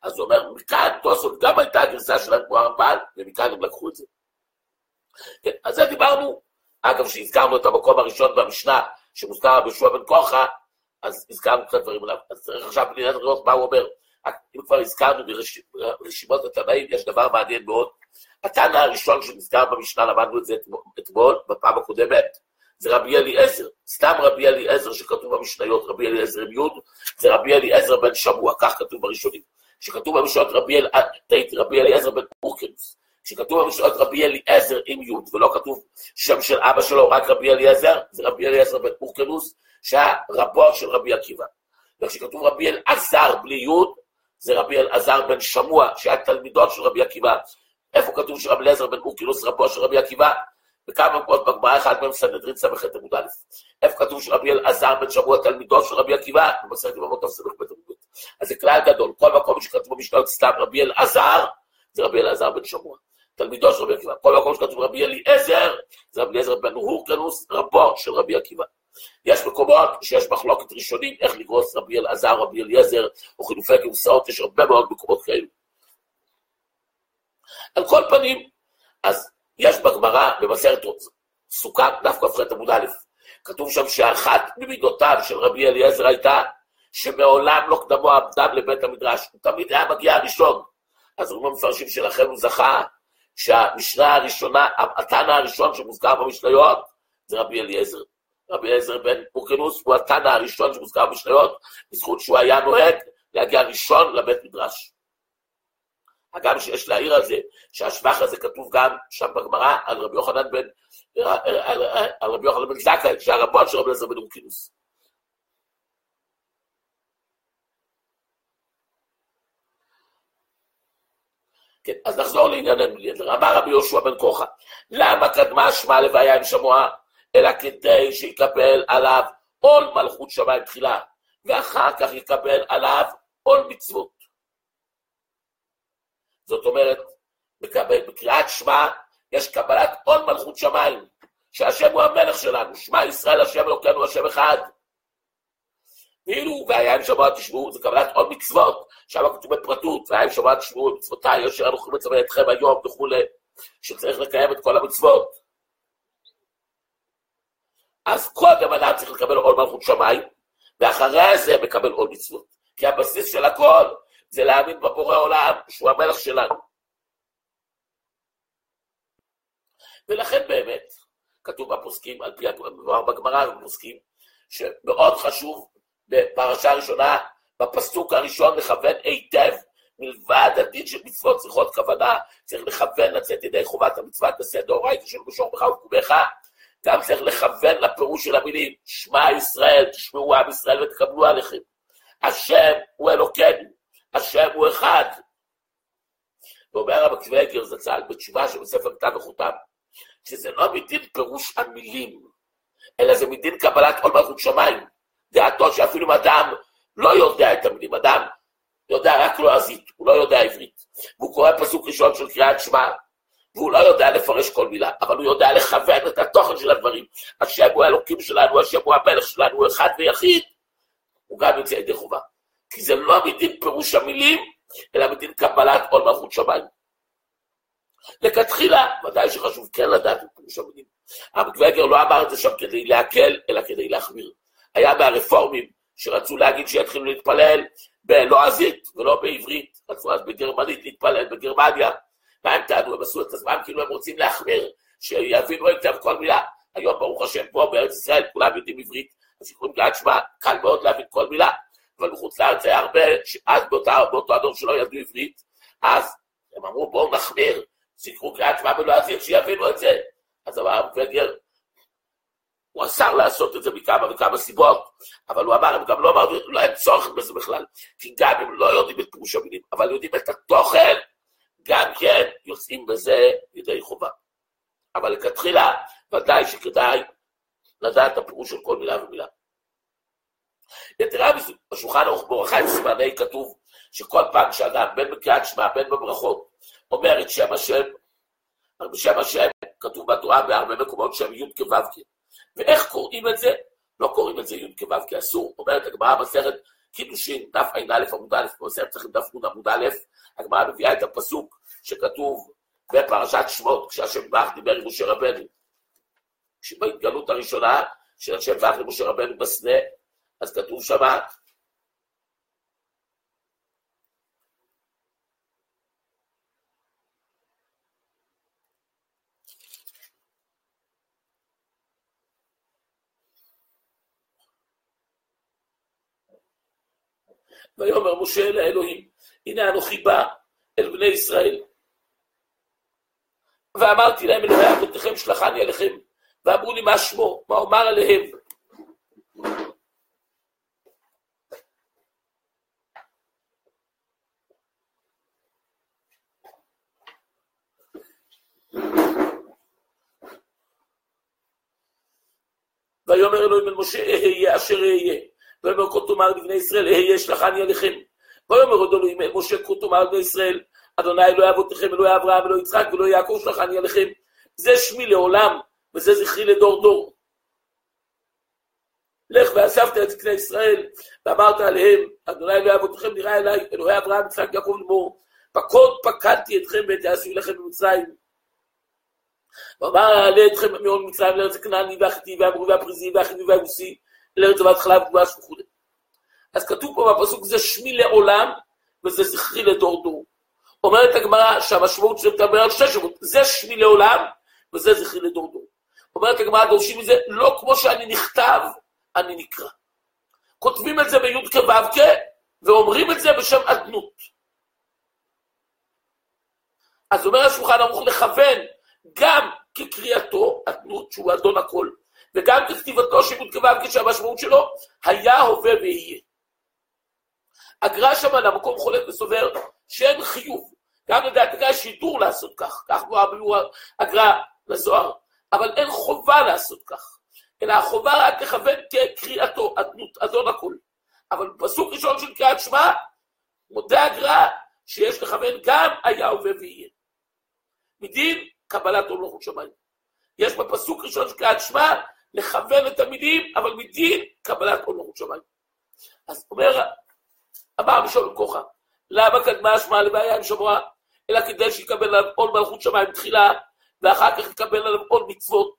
אז הוא אומר, מכאן תוספות גם הייתה הגרסה שלהם כמו הרמב"ן, ומכאן הם לקחו את זה. כן, אז זה דיברנו, אגב שהזכרנו את המקום הראשון במשנה, שמוזכר ביהושע בן קורחה, אז הזכרנו קצת דברים עליו. אז צריך עכשיו לראות מה הוא אומר. אם כבר הזכרנו ברשימות התנאים, יש דבר מעניין מאוד. התנא הראשון שנזכר במשנה, למדנו את זה אתמול, בפעם הקודמת, זה רבי אליעזר. סתם רבי אליעזר שכתוב במשניות, רבי אליעזר עם יוד, זה רבי אליעזר בן שמוע, כך כתוב בראשונים. שכתוב במשניות רבי אליעזר בן אורקנוס. כשכתוב במשניות רבי אליעזר עם יוד, ולא כתוב שם של אבא שלו, רק רבי אליעזר, זה רבי אליעזר בן אורקנוס, שהיה רבו של רבי עקיבא. וכשכתוב רבי אלעזר בלי יוד, זה רבי אלעזר בן שמוע, שהיה תלמידו של רבי עקיבא. איפה כתוב שרבי אליעזר בן אורקנוס רבו של רבי עקיבא? בכמה מקומות בגמרא, אחד מהם סנהדרין ס"ח עמוד א'. איפה כתוב שרבי אלעזר בן שמוע תלמידו של רבי עקיבא? במסכת יבמות ס"ח עמוד ב'. אז זה כלל גדול, כל מקום שכתוב במשניות סתם רבי אלעזר, זה רבי אלעזר בן שמוע, תלמידו של רבי עקיבא. כל מקום שכתוב רבי אליעזר, זה רבי אליעזר בן אורקנוס רבו של רבי עקיבא. יש מקומות שיש מחלוקת ראשונים, איך לגרוס רבי אלעזר, רבי אליעזר, או חילופי גרסאות, יש הרבה מאוד מקומות כאלו. על כל פנים, אז יש בגמרא, במסכת סוכה, דף כ"ח עמוד א', כתוב שם שאחת ממידותיו של רבי אליעזר הייתה, שמעולם לא קדמו אדם לבית המדרש, הוא תמיד היה מגיע הראשון. אז הוא מפרשים שלכם הוא זכה, שהמשנה הראשונה, התנא הראשון שמוזכר במשניות, זה רבי אליעזר. רבי אליעזר בן אורקנוס הוא התנא הראשון שמוזכר במשניות, בזכות שהוא היה נוהג להגיע ראשון לבית מדרש. אגב שיש להעיר על זה, שהשבח הזה כתוב גם שם בגמרא על רבי יוחנן בן זכאי, שהרבון של רבי אליעזר בן אורקנוס. כן, אז נחזור לענייננו. אמר רבי יהושע בן קורחה, למה קדמה שמע לוויה עם שמוע? אלא כדי שיקבל עליו עול מלכות שמיים תחילה, ואחר כך יקבל עליו עול מצוות. זאת אומרת, בקריאת שמע יש קבלת עול מלכות שמיים, שהשם הוא המלך שלנו, שמע ישראל השם אלוקינו השם אחד. ואילו והיה עם שמוע תשמעו, זה קבלת עול מצוות, שם כתוב בפרטות, והיה עם שמוע תשמעו מצוותיי, אשר אנוכי מצווה אתכם היום וכו', שצריך לקיים את כל המצוות. אז קודם אדם צריך לקבל עול מלכות שמיים, ואחרי זה מקבל עול מצוות. כי הבסיס של הכל זה להאמין בבורא עולם שהוא המלך שלנו. ולכן באמת, כתוב בפוסקים, על פי בגמרא בפוסקים, שמאוד חשוב בפרשה הראשונה, בפסוק הראשון לכוון היטב, מלבד הדין של מצוות צריכות כוונה, צריך לכוון לצאת ידי חובת המצוות בסדר, ראיתי של בשור בך וקומך, גם צריך לכוון לפירוש של המילים, שמע ישראל, תשמעו עם ישראל ותקבלו עליכם. השם הוא אלוקינו, השם הוא אחד. ואומר רבי עקיבא איגר זצ"ל בתשובה שבספר כתב וחותם, שזה לא מדין פירוש המילים, אלא זה מדין קבלת עול מלכות שמיים. דעתו שאפילו אם אדם לא יודע את המילים, אדם יודע רק לועזית, הוא לא יודע עברית, והוא קורא פסוק ראשון של קריאת שמע, והוא לא יודע לפרש כל מילה, אבל הוא יודע לכוון את התוכן של הדברים. השם הוא האלוקים שלנו, השם הוא המלך שלנו, הוא אחד ויחיד, הוא גם יוצא ידי חובה. כי זה לא מדין פירוש המילים, אלא מדין קבלת עול מלכות שמיים. לכתחילה, ודאי שחשוב כן לדעת את פירוש המילים. רבי עקיבא איגר לא אמר את זה שם כדי להקל, אלא כדי להחמיר. היה מהרפורמים שרצו להגיד שיתחילו להתפלל בלועזית ולא בעברית, רצו אז בגרמנית להתפלל בגרמניה, מה הם טענו? הם עשו את הזמן כאילו הם רוצים להחמיר, שיבינו היטב כל מילה. היום ברוך השם פה בארץ ישראל כולם יודעים עברית, אז יכולים קריאת שמע, קל מאוד להבין כל מילה, אבל בחוץ לארץ היה הרבה, אז באותו הדור שלא ידעו עברית, אז הם אמרו בואו נחמיר, שיקרו קריאת שמע בלועזית שיבינו את זה. אז אמר רבי איגר, הוא אסר לעשות את זה מכמה וכמה סיבות, אבל הוא אמר, הם גם לא אמר, לא אין צורך בזה בכלל, כי גם הם לא יודעים את פירוש המילים, אבל יודעים את התוכן, גם כן יוצאים בזה ידי חובה. אבל לכתחילה, ודאי שכדאי לדעת את הפירוש של כל מילה ומילה. יתרה מזו, בשולחן ערוך באורח חיים סימני כתוב, שכל פעם שאדם בין בקריאת שמע, בין בברכות, אומר את שם השם, בשם השם כתוב בתורה בהרבה מקומות שם י' כו' כ'. ואיך קוראים את זה? לא קוראים את זה י' כו' כ' אסור, אומרת הגמרא מסכת קידושין, דף ע"א עמוד א', בספר צריך דף עמוד א', הגמרא מביאה את הפסוק שכתוב בפרשת שמות, כשהשם יתברך דיבר עם משה רבנו, שבהתגלות הראשונה של השם יתברך למשה רבנו בסנה, אז כתוב שמה, ויאמר משה אל האלוהים, הנה אנוכי בא אל בני ישראל, ואמרתי להם אלוהי אבותיכם שלחני אליכם, ואמרו לי מה שמו, מה אומר עליהם. ויאמר אלוהים אל משה, אהיה אשר אהיה. ויאמר כה תאמר לבני ישראל, אהיה שלחני אליכם. ויאמר עוד אלוהים אל משה, כה תאמר לבני ישראל, אדוני אלוהי אבותיכם, אלוהי אברהם, אלוהי יצחק ואלוהי יעקב שלחני אליכם. זה שמי לעולם, וזה זכרי לדור דור. לך ואספת את זקני ישראל, ואמרת עליהם, אדוני אלוהי אבותיכם נראה אליי, אלוהי אברהם, יצחק, יעקב לאמור, פקדתי אתכם ואת יעשו לכם במצרים. ואמר אעלה אתכם מעול מצרים לארץ הכנעני והחיתי והאמורי והפריזי והחיבי והיבוסי, לארץ זבת חלב ודבש וכו'. אז כתוב פה בפסוק זה שמי לעולם, וזה זכרי לדור דור. אומרת הגמרא שהמשמעות של מדבר על שתי שמות, זה שמי לעולם, וזה זכרי לדור דור. אומרת הגמרא, דורשים מזה, לא כמו שאני נכתב, אני נקרא. כותבים את זה בי' כו' ואומרים את זה בשם אדנות. אז אומר השולחן ערוך לכוון, גם כקריאתו, אדנות שהוא אדון הכל, וגם ככתיבתו שימוד כו' כשהמשמעות שלו, היה, הווה ויהיה. הגר"א שם על המקום חולק וסובר שאין חיוב. גם לדעת הגר"א יש שידור לעשות כך, כך הוא אמרו הגר"א לזוהר, אבל אין חובה לעשות כך, אלא החובה רק לכוון כקריאתו, אדנות, אדון הכל. אבל בפסוק ראשון של קריאת שמע, מודה הגר"א שיש לכוון גם היה, הווה ויהיה. מדין קבלת עול מלכות שמיים. יש בפסוק ראשון של קריאת שמע לכוון את המילים, אבל מדין קבלת עול מלכות שמיים. אז אמר משום כוחה, למה קדמה שמע לבעיה עם שמוע, אלא כדי שיקבל עליו עול מלכות שמיים תחילה, ואחר כך יקבל עליו עול מצוות.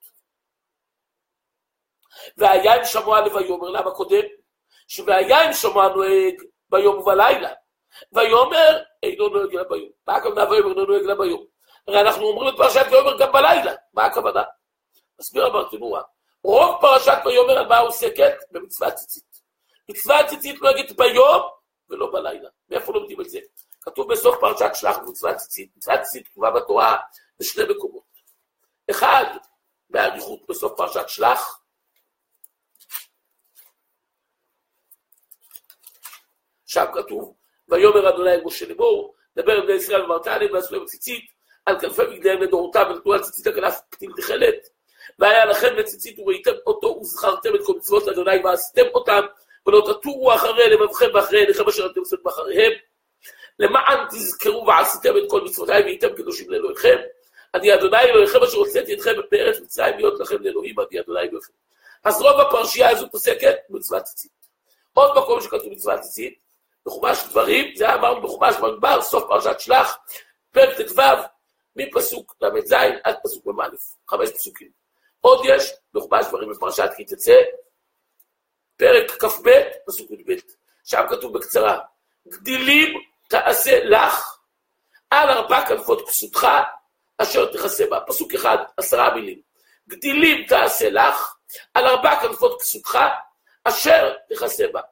והיה עם שמוע לויאמר, למה קודם? שהיה עם שמוע נוהג ביום ובלילה, ויאמר אינו נוהג אלא ביום. מה הכוונה ויאמר אינו נוהג אלא ביום? הרי אנחנו אומרים את פרשת ויאמר גם בלילה, מה הכוונה? מסביר אמרתנוה, רוב פרשת ויאמר על מה עוסקת? במצוות ציצית. מצוות ציצית נוהגת ביום ולא בלילה. מאיפה לומדים את זה? כתוב בסוף פרשת שלח במצוות ציצית. מצוות ציצית כתובה בתורה בשני מקומות. אחד, באריכות בסוף פרשת שלח, שם כתוב, ויאמר אדוני אל משה לאמור, דבר אל בני ישראל ואמרת עליהם ועשו להם ציצית, על כנפי מגדיהם לדורותם ונתנו על ציצית הכנף פתיל תכלת, והיה לכם לציצית וראיתם אותו וזכרתם את כל מצוות לאדוני ועשיתם אותם, ולא תטורו אחרי לבבכם ואחרי עיניכם אשר אתם עושים באחריהם, למען תזכרו ועשיתם את כל מצוותיי והייתם קדושים לאלוהיכם, אני אדוני אלוהיכם אשר הוצאתי אתכם מארץ מצרים להיות לכם לאלוהים, אני אדוני אלוהיכם. אז רוב הפרשייה הזו עוסקת במצוות ציצית. עוד מקום שכתוב מצוות ציצית, בחומש דברים, זה אמרנו בחומש במדבר, סוף פרשת שלח, פרק ט"ו, מפסוק ל"ז עד פסוק מ"א, 5 פסוקים. עוד יש בחומש דברים בפרשת כי תצא, פרק כ"ב, פסוק י"ב, שם כתוב בקצרה, גדילים תעשה לך על 4 כנפות כסותך אשר תכסה בה. פסוק אחד, 10 מילים. גדילים תעשה לך על 4 כנפות כסותך אשר תכסה בה.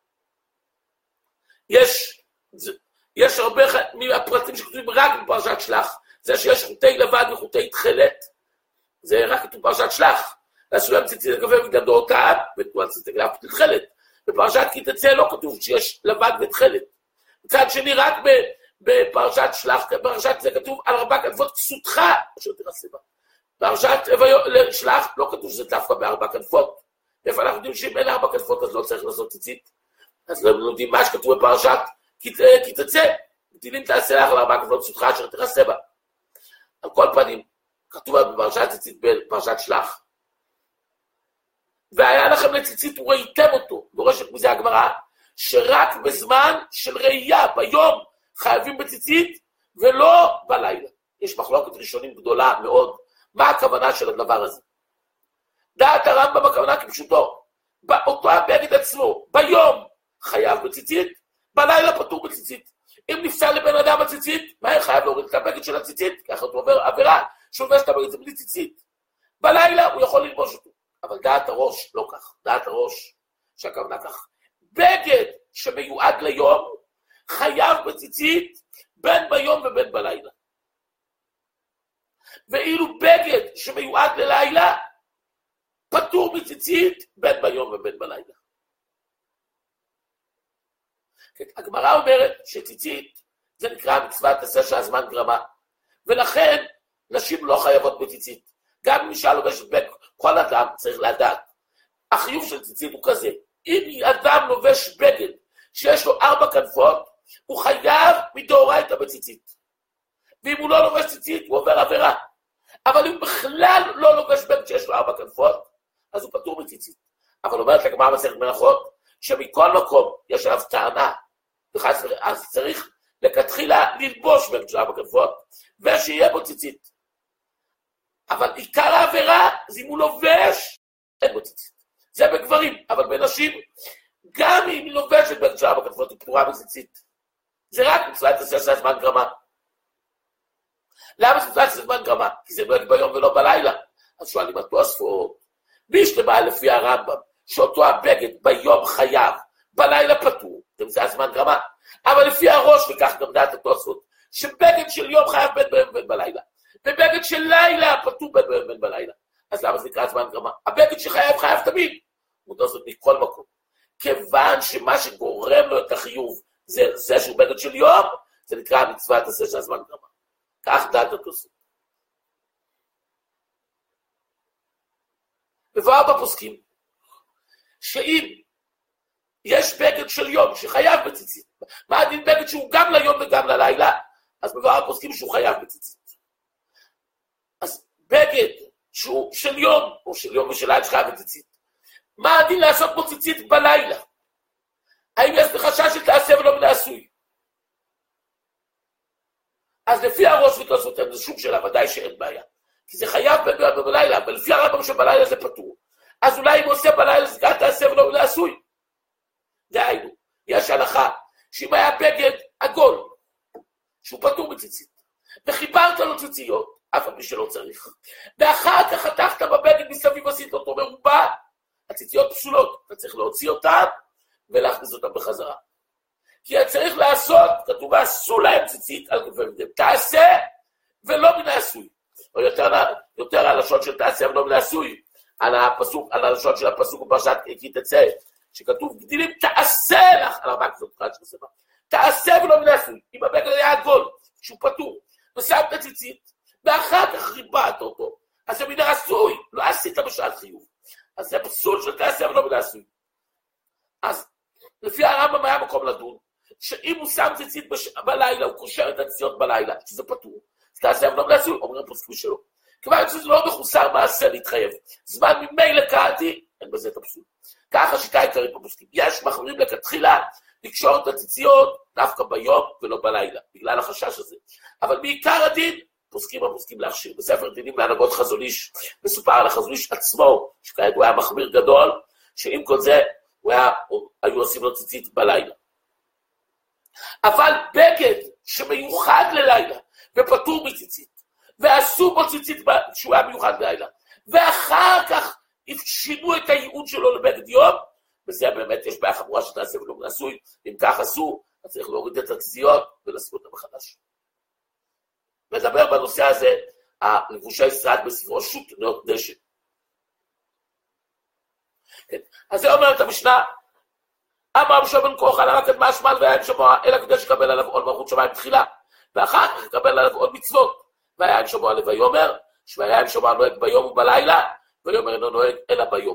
יש הרבה מהפרטים שכתובים רק בפרשת שלח, זה שיש חוטי לבד וחוטי תכלת, זה רק כתוב בפרשת שלח, ועשו להם ציצית הקפה וגדורתם, ותנועת ציצית הקפה ותכלת. בפרשת כי תצא לא כתוב שיש לבד ותכלת. מצד שני רק בפרשת שלח, בפרשת זה כתוב על 4 כנפות כסותך אשר תכסה בה. בפרשת שלח לא כתוב שזה דווקא ב4 כנפות. איפה אנחנו יודעים שאם אין 4 כנפות אז לא צריך לעשות ציצית? אז לא יודעים מה שכתוב בפרשת כי תצא, גדילים תעשה לך על 4 כנפות כסותך אשר תכסה בה. על כל פנים, כתוב בפרשת ציצית בפרשת שלח. והיה לכם לציצית וראיתם אותו, דורשת מזה הגמרא, שרק בזמן של ראייה, ביום חייבים בציצית, ולא בלילה. יש מחלוקת ראשונים גדולה מאוד, מה הכוונה של הדבר הזה? דעת הרמב"ם הכוונה כפשוטו, באותו הבגד עצמו, ביום חייב בציצית, בלילה פטור בציצית. אם נפסל לבן אדם הציצית, מהר חייב להוריד את הבגד של הציצית, ככה הוא עובר עבירה, שהוא לובש את הבגד בלי ציצית. בלילה הוא יכול ללבוש אותו, אבל דעת הראש לא כך, דעת הראש שהכוונה כך. בגד שמיועד ליום, חייב בציצית בין ביום ובין בלילה. ואילו בגד שמיועד ללילה, פטור מציצית בין ביום ובין בלילה. הגמרא אומרת שציצית זה נקרא מצוות עשה שהזמן גרמה, ולכן נשים לא חייבות בציצית. גם אם אישה לובשת בגד, כל אדם צריך לדעת. החיוב של ציצית הוא כזה, אם אדם לובש בגד שיש לו 4 כנפות, הוא חייב מדאורייתא בציצית. ואם הוא לא לובש ציצית, הוא עובר עבירה. אבל אם בכלל לא לובש בגד שיש לו 4 כנפות, אז הוא פטור מציצית. אבל אומרת לגמרא מסכת מלאכות, שמכל מקום יש עליו טענה, אז צריך לכתחילה ללבוש בגד של 4 כנפות, ושיהיה בו ציצית. אבל עיקר העבירה, זה אם הוא לובש, אין בו ציצית. זה בגברים, אבל בנשים, גם אם היא לובשת בגד של 4 כנפות, היא פטורה מציצית. זה רק מצוות עשה שהזמן גרמה. למה מצוות עשה שהזמן גרמה? כי זה נוהג ביום ולא בלילה. אז שואלים התוספות, והשתמע לפי הרמב"ם, שאותו הבגד ביום חייב, בלילה פטור, זה הזמן גרמה. אבל לפי הראש, וכך גם דעת התוספות, שבגד של יום חייב בין ביום ובין בלילה, ובגד של לילה פטור בין ביום ובין בלילה. אז למה זה נקרא זמן גרמה? הבגד שחייב חייב תמיד. הוא תוספות מכל מקום. כיוון שמה שגורם לו את החיוב, זה שהוא בגד של יום, זה נקרא מצוות עשה שהזמן גרמה. כך דעת התוספות. מבואר בפוסקים, שאם יש בגד של יום שחייב בציצית, מה הדין בגד שהוא גם ליום וגם ללילה, אז מבואר בפוסקים שהוא חייב בציצית. אז בגד שהוא של יום, או של יום ושל לילה שחייב בציצית, מה הדין לעשות בו ציצית בלילה? האם יש בחשש של תעשה ולא מן העשוי? אז לפי הראש ותוספות, זה שום שאלה, ודאי שאין בעיה. כי זה חייב ביום ובלילה, אבל לפי הרמב"ם שבלילה זה פטור. אז אולי אם הוא עושה בלילה זה גם תעשה ולא מן העשוי. דהיינו, יש הלכה שאם היה בגד עגול, שהוא פטור מציצית, וחיברת לו ציציות, אף על פי שלא צריך, ואחר כך חתכת בבגד מסביב עשית אותו מרובע, הציציות פסולות, אתה צריך להוציא אותם ולהכניס אותם בחזרה. כי אתה צריך לעשות, כתוב, עשו להם ציצית על גבי, תעשה ולא מן העשוי. או יותר הלשון של תעשה ולא מן העשוי, על הלשון של הפסוק בפרשת כי תצא, שכתוב גדילים תעשה לך, על 4 כזאת פרט של סבא, תעשה ולא מן העשוי, אם הבגד היה עגול, שהוא פטור, ושמת ציצית, ואחר כך ריבעת אותו, אז זה מן העשוי, לא עשית בשעת חיוב. אז זה פסול של תעשה ולא מן העשוי. אז לפי הרמב"ם היה מקום לדון, שאם הוא שם ציצית בלילה, הוא קושר את הציציות בלילה, שזה פטור, אז תעשה ולא מן העשוי, אומרים פוסקים שלו. כיוון שזה לא מחוסר מעשה להתחייב, זמן ממילא קראתי, אין בזה את הפסול. ככה שיטה עיקרית בפוסקים. יש מחמירים לכתחילה לקשור את הציציות דווקא ביום ולא בלילה, בגלל החשש הזה. אבל בעיקר הדין, פוסקים להכשיר. בספר דינים להנהגות חזון איש, מסופר על החזון איש עצמו, שכידוע היה מחמיר גדול, שעם כל זה היו עושים לו ציצית בלילה. אבל בגד שמיוחד ללילה, ופטור מציצית, ועשו בו ציצית שהוא היה מיוחד ללילה, ואחר כך שינו את הייעוד שלו לבגד יום, וזה באמת יש בעיה חמורה שתעשה ולא נעשוי, אם כך עשו, אז צריך להוריד את הציציות ולשים אותם מחדש. מדבר בנושא הזה, הלבושי ישראל בספרו שו"ת נאות דשא. כן. אז זה אומרת המשנה, אמר משה בן כוח, למה קדמה שמל והיה שמוע, אלא כדי שקבל עליו עול מלכות שמיים תחילה, ואחר כך יקבל עליו עול מצוות, והיה שמוע לויאמר, שהיה שמוע נוהג ביום ובלילה, ויאמר אינו נוהג אלא ביום.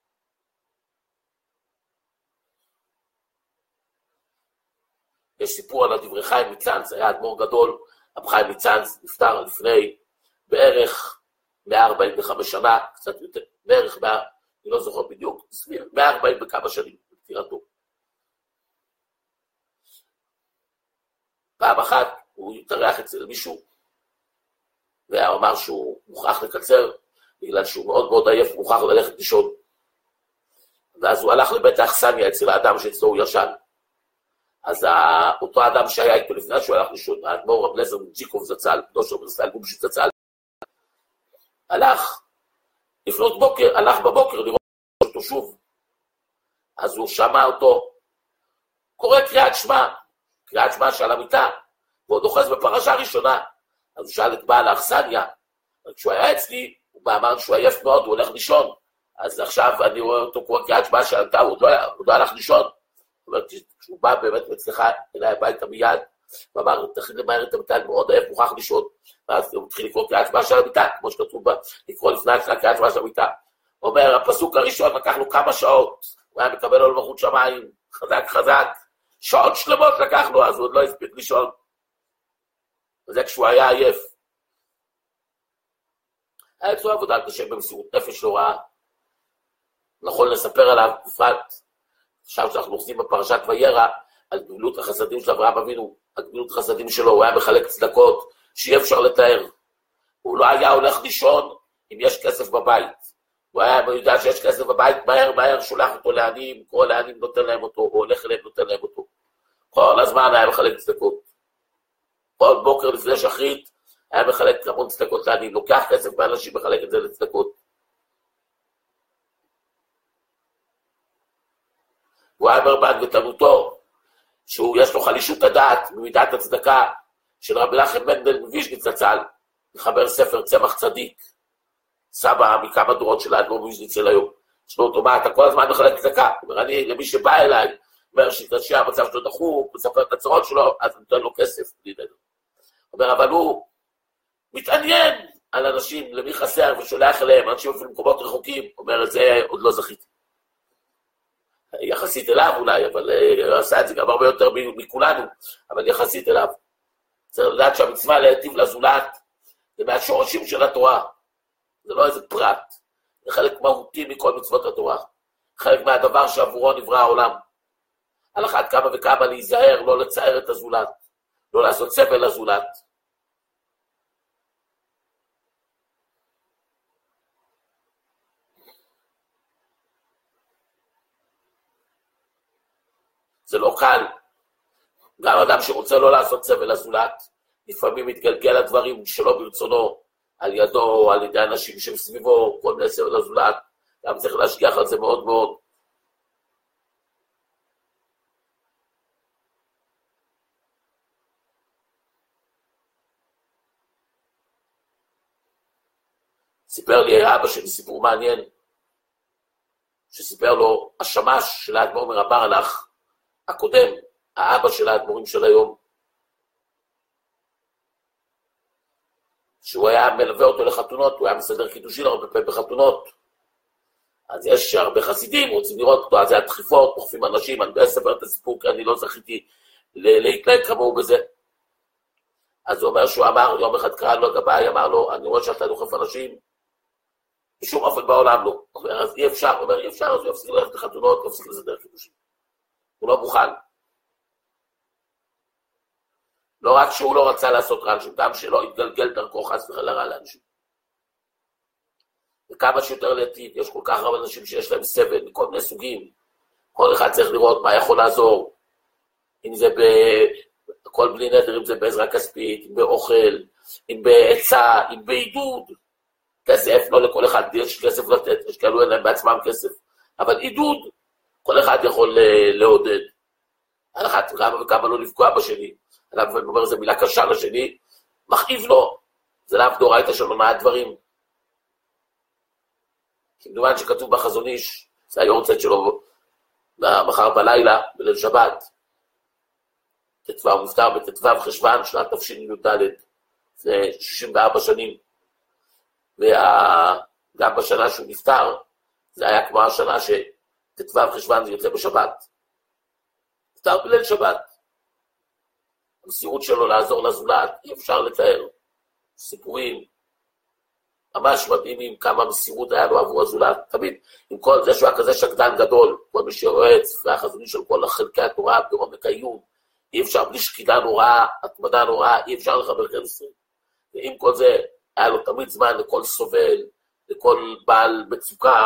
יש סיפור על הדברי חיים מצאנז, היה אדמו"ר גדול, רב חיים מצאנז נפטר לפני בערך 145 שנה, קצת יותר, בערך, אני לא זוכר בדיוק, סביר, 140 וכמה שנים בפטירתו. פעם אחת הוא התארח אצל מישהו, והוא אמר שהוא מוכרח לקצר, בגלל שהוא מאוד מאוד עייף, מוכרח ללכת לישון. ואז הוא הלך לבית האכסניה אצל האדם שאצלו הוא ישן. אז אותו האדם שהיה איתו לפני שהוא הלך לישון, האדמו"ר רב אליעזר מג'יקוב זצ"ל, דושר מרסל גובשי זצ"ל, הלך לפנות בוקר, הלך בבוקר לראות אותו שוב. אז הוא שמע אותו, קורא קריאת שמע שעל המיטה, ועוד אוחז בפרשה ראשונה. אז הוא שאל את בעל האכסניה, כשהוא היה אצלי, הוא אמר שהוא עייף מאוד, הוא הולך לישון. אז עכשיו אני רואה אותו קורא קריאת שמע שעל המיטה, הוא לא הלך לישון. זאת אומרת, כשהוא בא באמת מצליחה אליי הביתה מיד, ואמר, תכין למהר את המיטה, מאוד עייף, מוכרח לישון. ואז הוא התחיל לקרוא קריאת שמע שעל המיטה, כמו שכתוב בה, לקרוא לפני קריאת שמע שעל המיטה. הוא אומר, הפסוק הראשון לקח לו כמה שעות, הוא היה מקבל לו למלכות שמיים, חזק, שעות שלמות לקח לו, אז הוא עוד לא הספיק לישון. וזה כשהוא היה עייף. היה אצלו עבודה קשה במסירות נפש לא רעה. נכון לספר עליו, בפרט, עכשיו שאנחנו עושים בפרשת וירא, על גמילות החסדים של אברהם אבינו, הגמילות החסדים שלו, הוא היה מחלק צדקות, שאי אפשר לתאר. הוא לא היה הולך לישון אם יש כסף בבית. הוא היה יודע שיש כסף בבית, מהר, שולח אותו לעניים, כל העניים נותן להם אותו, הוא הולך אליהם, נותן להם אותו. כל הזמן היה מחלק צדקות. כל בוקר לפני שחרית, היה מחלק כמון צדקות לעניים, לוקח כסף באנשים, מחלק את זה לצדקות. הוא היה מרבן ותנותו, שיש לו חלישות הדעת, במידת הצדקה, של רבי מנחם מנדל מוויז'ניץ זצ"ל, מחבר ספר צמח צדיק, סבא מכמה דורות של האדמו"ר מוויז'ניץ של היום. שאלו אותו, מה, אתה כל הזמן מחלק צדקה? הוא אומר, אני, למי שבא אליי, אומר שהמצב שלו דחוק, מספר את הצרות שלו, אז נותן לו כסף. הוא אומר, אבל הוא מתעניין על אנשים, למי חסר ושולח אליהם, אנשים אפילו במקומות רחוקים, הוא אומר, את זה עוד לא זכיתי. יחסית אליו אולי, אבל הוא עשה את זה גם הרבה יותר מכולנו, אבל יחסית אליו. צריך לדעת שהמצווה להיטיב לזולת, זה מהשורשים של התורה. זה לא איזה פרט, זה חלק מהותי מכל מצוות התורה. חלק מהדבר שעבורו נברא העולם. על אחת כמה וכמה להיזהר, לא לצער את הזולת, לא לעשות סבל לזולת. זה לא קל. גם אדם שרוצה לא לעשות סבל לזולת, לפעמים מתגלגל הדברים שלא ברצונו, על ידו או על ידי אנשים שמסביבו, כל מיני סבל לזולת, גם צריך להשגיח על זה מאוד מאוד. סיפר לי אבא שלי סיפור מעניין, שסיפר לו השמש של האדמו"ר מרברלך, הקודם, האבא של האדמו"רים של היום, שהוא היה מלווה אותו לחתונות, הוא היה מסדר קידושין הרבה פעמים בחתונות. אז יש הרבה חסידים, רוצים לראות אותו, אז היה דחיפות, דוחפים אנשים, אני לא אספר את הסיפור, כי אני לא זכיתי להתנהג כמוהו בזה. אז הוא אומר שהוא אמר, יום אחד קרא לו גבאי, אמר לו, אני רואה שאתה דוחף אנשים, בשום אופן בעולם לא. הוא אומר, אז אי אפשר, הוא אומר, אי אפשר, אז הוא יפסיק ללכת לחתונות, הוא יפסיק לסדר קידושין. הוא לא מוכן. לא רק שהוא לא רצה לעשות רע לאנשים, גם שלא יתגלגל דרכו חס וחלילה רע לאנשים. וכמה שיותר להיטיב, יש כל כך הרבה אנשים שיש להם סבל, מכל מיני סוגים. כל אחד צריך לראות מה יכול לעזור. אם זה בכל בלי נדר, אם זה בעזרה כספית, אם באוכל, אם בעצה, אם בעידוד. כסף, לא לכל אחד יש כסף לתת, יש כאלו אין להם בעצמם כסף. אבל עידוד, כל אחד יכול לעודד. על אחת כמה וכמה לא לפגוע בשני. אני אומר, זו מילה קשה לשני, מכאיב לו. זה לאו דאורייתא שלו מהדברים. כמדומן שכתוב בחזון איש, זה היורצייט שלו מחר בלילה, בליל שבת. הוא מופטר בט"ו חשוון, שנת תשי"ד, זה 64 שנים. וגם בשנה שהוא נפטר, זה היה כמו השנה שט"ו חשוון זה יוצא בשבת. נפטר בליל שבת. המסירות שלו לעזור לזולת, אי אפשר לתאר. סיפורים ממש מדהימים, כמה מסירות היה לו עבור הזולת. תמיד, עם כל זה שהוא היה כזה שקדן גדול, כל מי שרואה את ספרי החזוני של כל חלקי התורה, בעומק העיון, אי אפשר בלי שקידה נוראה, התמדה נוראה, אי אפשר לחבר כאן ישראל. ועם כל זה, היה לו תמיד זמן לכל סובל, לכל בעל מצוקה.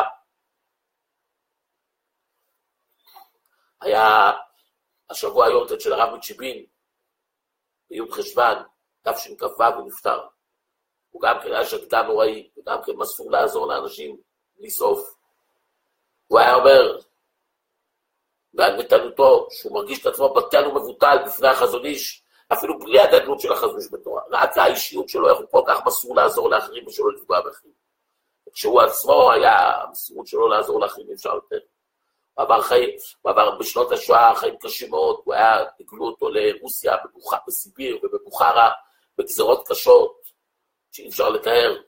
היה השבוע היורטת של הרב מצ'יבין, ביום חשבן, תשכ"ו הוא נפטר. הוא גם כן היה שקדן נוראי, וגם כן מסור לעזור לאנשים בלי סוף. הוא היה אומר, ועל מתנותו, שהוא מרגיש את עצמו בטל ומבוטל בפני החזון איש, אפילו בלי הגדלות של החזון איש בתורה. רק האישיות שלו, איך הוא כל כך מסור לעזור לאחרים ושלא לפגוע באחרים. כשהוא עצמו היה, המסירות שלו לעזור לאחרים, אפשר יותר. הוא עבר בשנות השואה חיים קשים מאוד, הוא היה, הגלו אותו לרוסיה, בסיביר ובבוכרה, בגזרות קשות, שאי אפשר לתאר.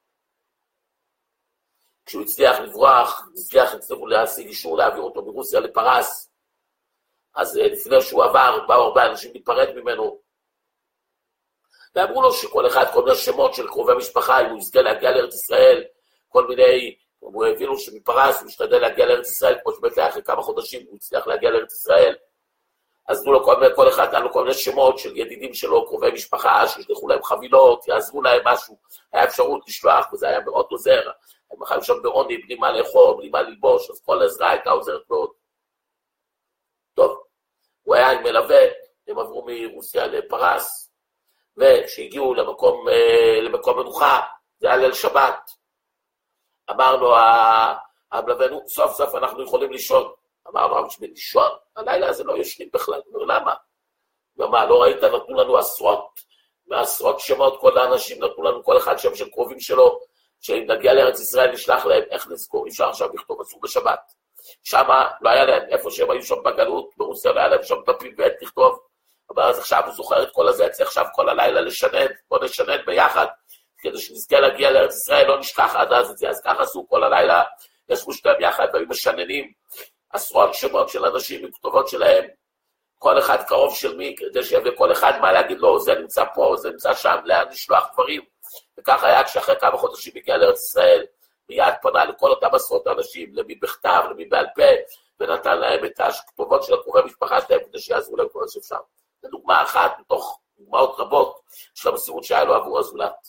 כשהוא הצליח לברוח, הצליחו להשיג אישור להעביר אותו מרוסיה לפרס, אז לפני שהוא עבר, באו הרבה אנשים להיפרד ממנו, ואמרו לו שכל אחד, כל מיני שמות של קרובי משפחה, אם הוא יזכה להגיע לארץ ישראל, כל מיני, הוא הבינו שמפרס הוא משתדל להגיע לארץ ישראל, כמו שבאמת אחרי כמה חודשים הוא הצליח להגיע לארץ ישראל, אז תנו לו כל אחד, נתנו לו כל מיני שמות של ידידים שלו, קרובי משפחה, שישלחו להם חבילות, יעזרו להם משהו, היה אפשרות לשלוח, וזה היה מאוד עוזר, הם חיים שם בעוני, בלי מה לאכול, בלי מה ללבוש, אז כל עזרה הייתה עוזרת מאוד. טוב, הוא היה עם מלווה, הם עברו מרוסיה לפרס, וכשהגיעו למקום מנוחה, זה היה ליל שבת, אמר לו המלווה, סוף סוף אנחנו יכולים לישון. אמר לו, בשביל לישון, הלילה הזה לא ישנים בכלל. הוא אומר, למה? הוא אומר, לא ראית, נתנו לנו עשרות שמות, כל האנשים נתנו לנו כל אחד שם של קרובים שלו, שאם נגיע לארץ ישראל נשלח להם, איך נזכור, אפשר עכשיו לכתוב אסור בשבת. שם לא היה להם, איפה שהם היו שם בגלות, ברוסיה לא היה להם שם דפים ועט לכתוב. אבל אז עכשיו הוא זוכר את כל הזה, צריך עכשיו כל הלילה לשנד, בוא נשנד ביחד, כדי שנזכה להגיע לארץ ישראל, לא נשכח עד אז את זה, אז ככה עשו כל הלילה, ישבו שתיים יחד, והיו משננים עשרות שמות של אנשים עם כתובות שלהם, כל אחד קרוב של מי, כדי שיביא כל אחד מה להגיד לו, זה נמצא פה, זה נמצא שם, לאן לשלוח דברים, וככה היה כשאחרי כמה חודשים הגיע לארץ ישראל, מיד פנה לכל אותם עשרות אנשים, למי בכתב, למי בעל פה, ונתן להם את הכתובות של הקרובי המשפחה שלהם, כדי שיעזרו להם כל מה שאפשר. זו דוגמה אחת מתוך דוגמאות רבות של המסירות שהיה לו עבור הזולת.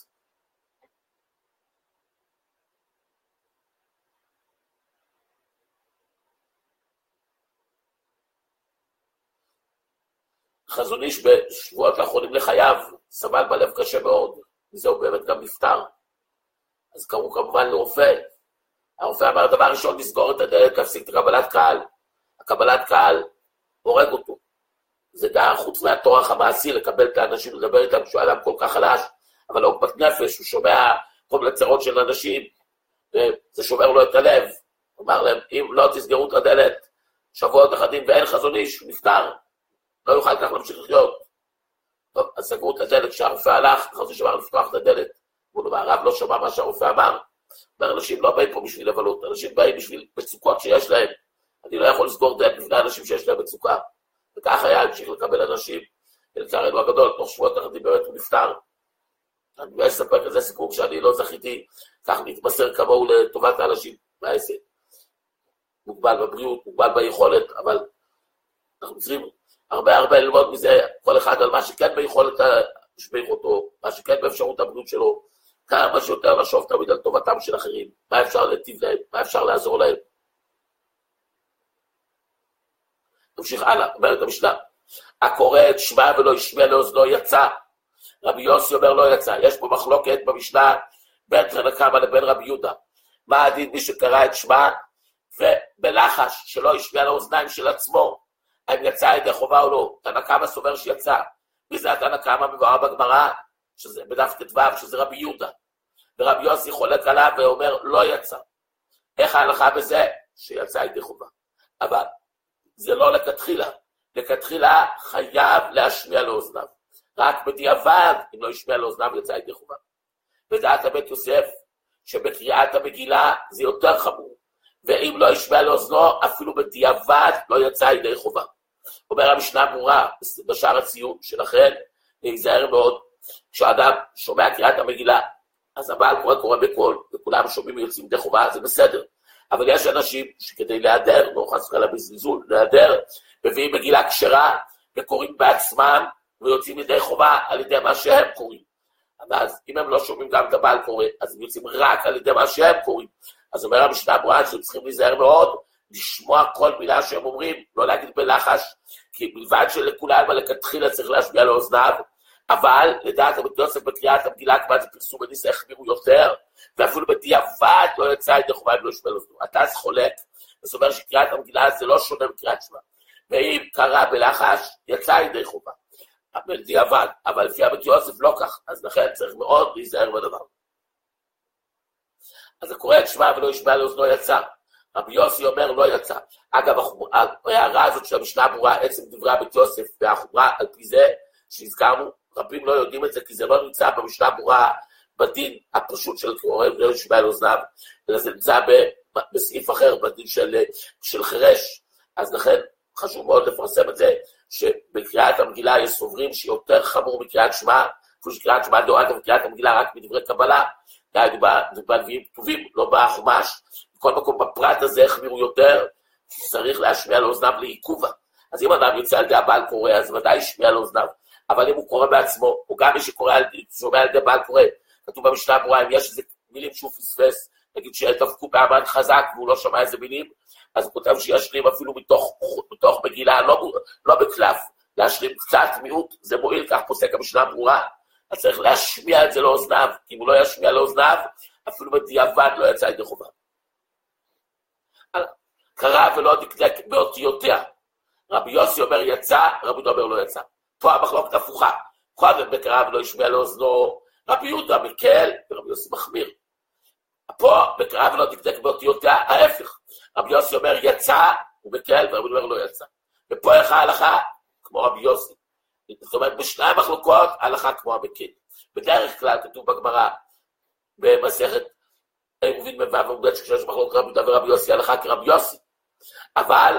חזון איש בשבועות האחרונים לחייו, סבל בלב קשה מאוד, וזה הוא באמת גם נפטר. אז קראו כמובן לרופא, הרופא אמר דבר ראשון, לסגור את הדלת, להפסיק את הקבלת קהל. הקבלת קהל הורג אותו. זה גם חוץ מהתורח המעשי, לקבל את האנשים, לדבר איתם שהוא אדם כל כך חלש, אבל לא עוגמת נפש, הוא שומע כל מיני צרות של אנשים, וזה שומר לו את הלב. הוא אמר להם, אם לא תסגרו את הדלת, שבועות אחדים ואין חזון איש, הוא נפטר. לא יוכל כך להמשיך לחיות. טוב, אז סגרו את הדלת, כשהרופא הלך, חזון שאמר לפתוח את הדלת. הוא אומר, הרב לא שמע מה שהרופא אמר. אומר, אנשים לא באים פה בשביל לבלות, אנשים באים בשביל מצוקות שיש להם. אני לא יכול לסגור דלת בפני אנשים שיש להם מצוקה. וכך היה להמשיך לקבל אנשים. ולצערנו הגדול, תוך שבועות אחדים באמת הוא נפטר. אני לא אספר כזה סיפור שאני לא זכיתי, כך להתמסר כמוהו לטובת האנשים. מה יעשה? מוגבל בבריאות, מוגבל ביכולת, אבל אנחנו צריכים הרבה ללמוד מזה, כל אחד על מה שכן ביכולת לשמר אותו, מה שכן באפשרות הבריאות שלו, כמה שיותר לשוב תמיד על טובתם של אחרים, מה אפשר להטיב להם, מה אפשר לעזור להם. נמשיך הלאה, אומרת המשנה, הקורא את שמע ולא ישמע לאוזנו יצא, רבי יוסי אומר לא יצא, יש פה מחלוקת במשנה בין תנא קמא לבין רבי יהודה, מה הדין מי שקרא את שמע ובלחש שלא ישמע לאוזניים של עצמו, האם יצא ידי חובה או לא, תנא קמא סובר שיצא, מי זה התנא קמא מבואר בגמרא, שזה בדף ט"ו, שזה רבי יהודה, ורבי יוסי חולק עליו ואומר לא יצא, איך ההלכה בזה? שיצא ידי חובה, אבל זה לא לכתחילה חייב להשמיע לאוזניו, רק בדיעבד, אם לא ישמיע לאוזניו יצא ידי חובה. בדעת הבית יוסף, שבקריאת המגילה זה יותר חמור, ואם לא ישמיע לאוזנו, אפילו בדיעבד לא יצא ידי חובה. אומר המשנה ברורה, בשער הציון שלכן, להיזהר מאוד, כשאדם שומע קריאת המגילה, אז הבעל קורא בקול, וכולם שומעים ויוצאים ידי חובה, זה בסדר. אבל יש אנשים שכדי להיעדר, לא חס וחלילה בזלזול, להיעדר, מביאים מגילה כשרה, וקוראים בעצמם, ויוצאים ידי חובה על ידי מה שהם קוראים. אז אם הם לא שומעים גם את הבעל קורא, אז הם יוצאים רק על ידי מה שהם קוראים. אז אומר המשנה ברורה שהם צריכים להיזהר מאוד, לשמוע כל מילה שהם אומרים, לא להגיד בלחש, כי בלבד שלכולם לכתחילה צריך להשמיע לאוזניו, אבל לדעת רבי יוסף בקריאת המגילה כבר זה פרסום וניסה החמירו יותר, ואפילו בדיעבד לא יצא ידי חובה אם לא ישמע לאוזניו. אתה אז חולק, זאת אומרת שקריאת המגילה זה לא שונה מקריאת שמע. ואם קרא בלחש, יצא ידי חובה. בדיעבד, אבל לפי רבי יוסף לא כך, אז לכן צריך מאוד להיזהר בדבר. אז הקורא את שמע ולא ישמע לאוזנו יצא. רבי יוסי אומר לא יצא. אגב, ההערה הזאת של המשנה ברורה, עצם דברי רבי יוסף, והחומרה על פי זה שהזכרנו, רבים לא יודעים את זה, כי זה לא נמצא במשנה ברורה בדין הפשוט של קורא ולא ישמע לאוזניו, אלא זה נמצא בסעיף אחר, בדין של חירש. אז לכן חשוב מאוד לפרסם את זה, שבקריאת המגילה יש סוברים שיותר חמור מקריאת שמע, כמו שקריאת שמע דורית וקריאת המגילה רק מדברי קבלה, דהיינו בנביאים כתובים, לא בחומש, בכל מקום בפרט הזה החמירו יותר, צריך להשמיע לאוזניו לעיכובה. אז אם אדם יוצא על ידי הבעל קורא, אז ודאי ישמיע לאוזניו, אבל אם הוא קורא בעצמו, או גם מי ששומע על ידי בעל קורא, כתוב במשנה ברורה, אם יש איזה מילים שהוא פספס, נגיד שדבקו באמן חזק והוא לא שמע איזה מילים, אז הוא כותב שישלים אפילו מתוך מגילה, לא בקלף, להשלים קצת מיעוט, זה מועיל, כך פוסק המשנה ברורה, אז צריך להשמיע את זה לאוזניו, כי אם הוא לא ישמיע לאוזניו, אפילו בדיעבד לא יצא ידי חובה. קרא ולא דקדק באותיותיה. רבי יוסי אומר יצא, רבי יהודה אומר לא יצא. פה המחלוקת הפוכה. קודם בקרא ולא ישמיע לאוזנו, רבי יהודה מקל ורבי יוסי מחמיר. פה בקרא ולא דקדק באותיותיה, ההפך. רבי יוסי אומר יצא, הוא מקל ורבי יהודה אומר לא יצא. ופה איך ההלכה כמו רבי יוסי. זאת אומרת, בשני המחלוקות, ההלכה כמו המקל. בדרך כלל כתוב בגמרא, במסכת עירובין מ"ו עמוד ב' שכשיש מחלוקת רבי יהודה ורבי יוסי, ההלכה כרבי יוסי. אבל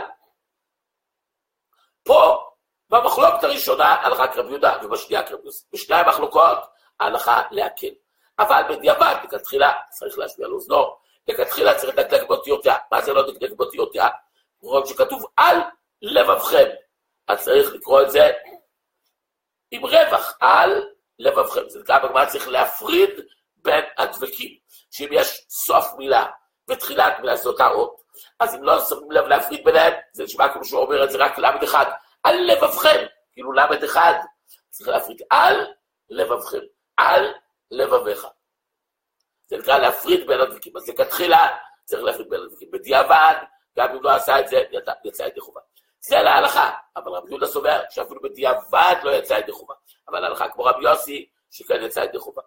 פה, במחלוקת הראשונה, ההלכה כרבי יהודה, ובשנייה כרבי יוסי. בשני המחלוקות, ההלכה להקל. אבל בדיעבד, לכתחילה צריך להשמיע לאוזנו, לכתחילה צריך לדקדק באותיותיה. מה זה לא לדקדק באותיותיה? שכתוב על לבבכם. אז צריך לקרוא את זה עם רווח, על לבבכם. זה נקרא בגמרא צריך להפריד בין הדבקים, שאם יש סוף מילה ותחילת מילה זאת האות, אז אם לא שמים לב להפריד ביניהם, זה נשמע כמו שהוא אומר את זה רק למד אחד, על לבבכם, כאילו למד אחד, צריך להפריד על לבבכם, על לבביך. זה נקרא להפריד בין הדבקים, אז לכתחילה צריך להפריד בין הדבקים. בדיעבד, גם אם לא עשה את זה, יצא ידי חובה. זה להלכה, אבל רבי יהודה סובר שאפילו בדיעבד לא יצא ידי חובה. אבל להלכה כמו רבי יוסי, שכן יצא ידי חובה.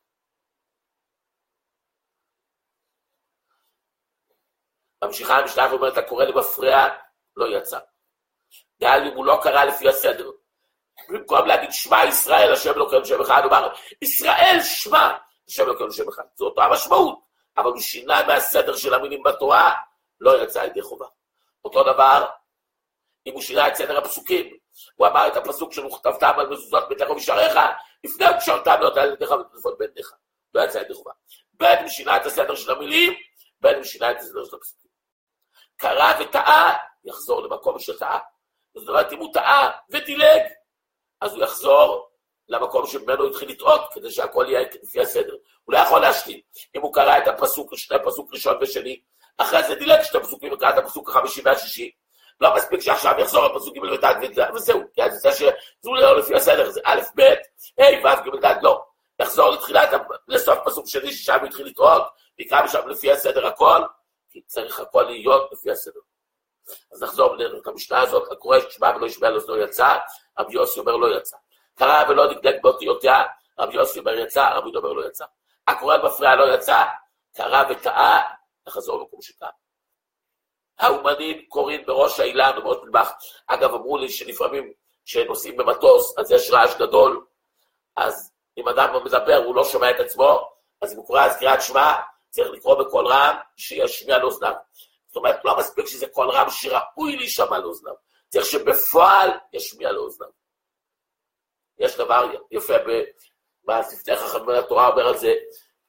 ממשיכה המשנה ואומרת, הקורא למפרע לא יצא. דהיינו אם הוא לא קרא לפי הסדר. במקום להגיד שמע ישראל, השם אלוקינו שם אחד, הוא אמר, ישראל שמע, השם אלוקינו שם אחד. זו אותה המשמעות, אבל הוא שינה מהסדר של המילים בתורה, לא יצא ידי חובה. אותו דבר, אם הוא שינה את סדר הפסוקים, הוא אמר את הפסוק של וכתבתם על מזוזות ביתך ובשעריך, לפני וקשרתם לא יודע לידיך ולטלפון בידיך. לא יצא ידי חובה. בין אם שינה את הסדר של המילים, בין אם שינה את הסדר של הפסוקים. קרא וטעה, יחזור למקום שטעה. זאת אומרת, אם הוא טעה ודילג, אז הוא יחזור למקום שממנו התחיל לטעות, כדי שהכל יהיה לפי הסדר. הוא לא יכול להשלים. אם הוא קרא את הפסוק, שני פסוק ראשון ושני, אחרי זה דילג שתי פסוקים, וקרא את הפסוק החמישי והשישי, לא מספיק שעכשיו יחזור לפסוק ג' וד' וזהו, כי אז זה שזו לא לפי הסדר, זה א' ב', ה' ו' ג' ד', לא. יחזור לסוף פסוק שני, ששם הוא התחיל לטעות, ויקרא משם לפי הסדר הכל, כי צריך הכל להיות לפי הסדר. אז נחזור את המשנה הזאת, הקורא שמע ולא ישמע לאוזנו יצא, רבי יוסי אומר לא יצא. קרא ולא דקדק באותיותיה, רבי יוסי אומר יצא, רבי יהודה אומר לא יצא. הקורא למפרע לא יצא, קרא וטעה, נחזור למקום שטעה. האומנים קוראים בראש האילן ובראש מטבח. אגב, אמרו לי שלפעמים כשנוסעים במטוס, אז יש רעש גדול, אז אם אדם מדבר, הוא לא שומע את עצמו, אז אם הוא קורא אז קריאת שמע, צריך לקרוא בקול רם שישמיע לאוזניו. זאת אומרת, לא מספיק שזה קול רם שראוי להישמע לאוזניו, צריך שבפועל ישמיע לאוזניו. יש דבר יפה בספרי חכמי התורה, אומר על זה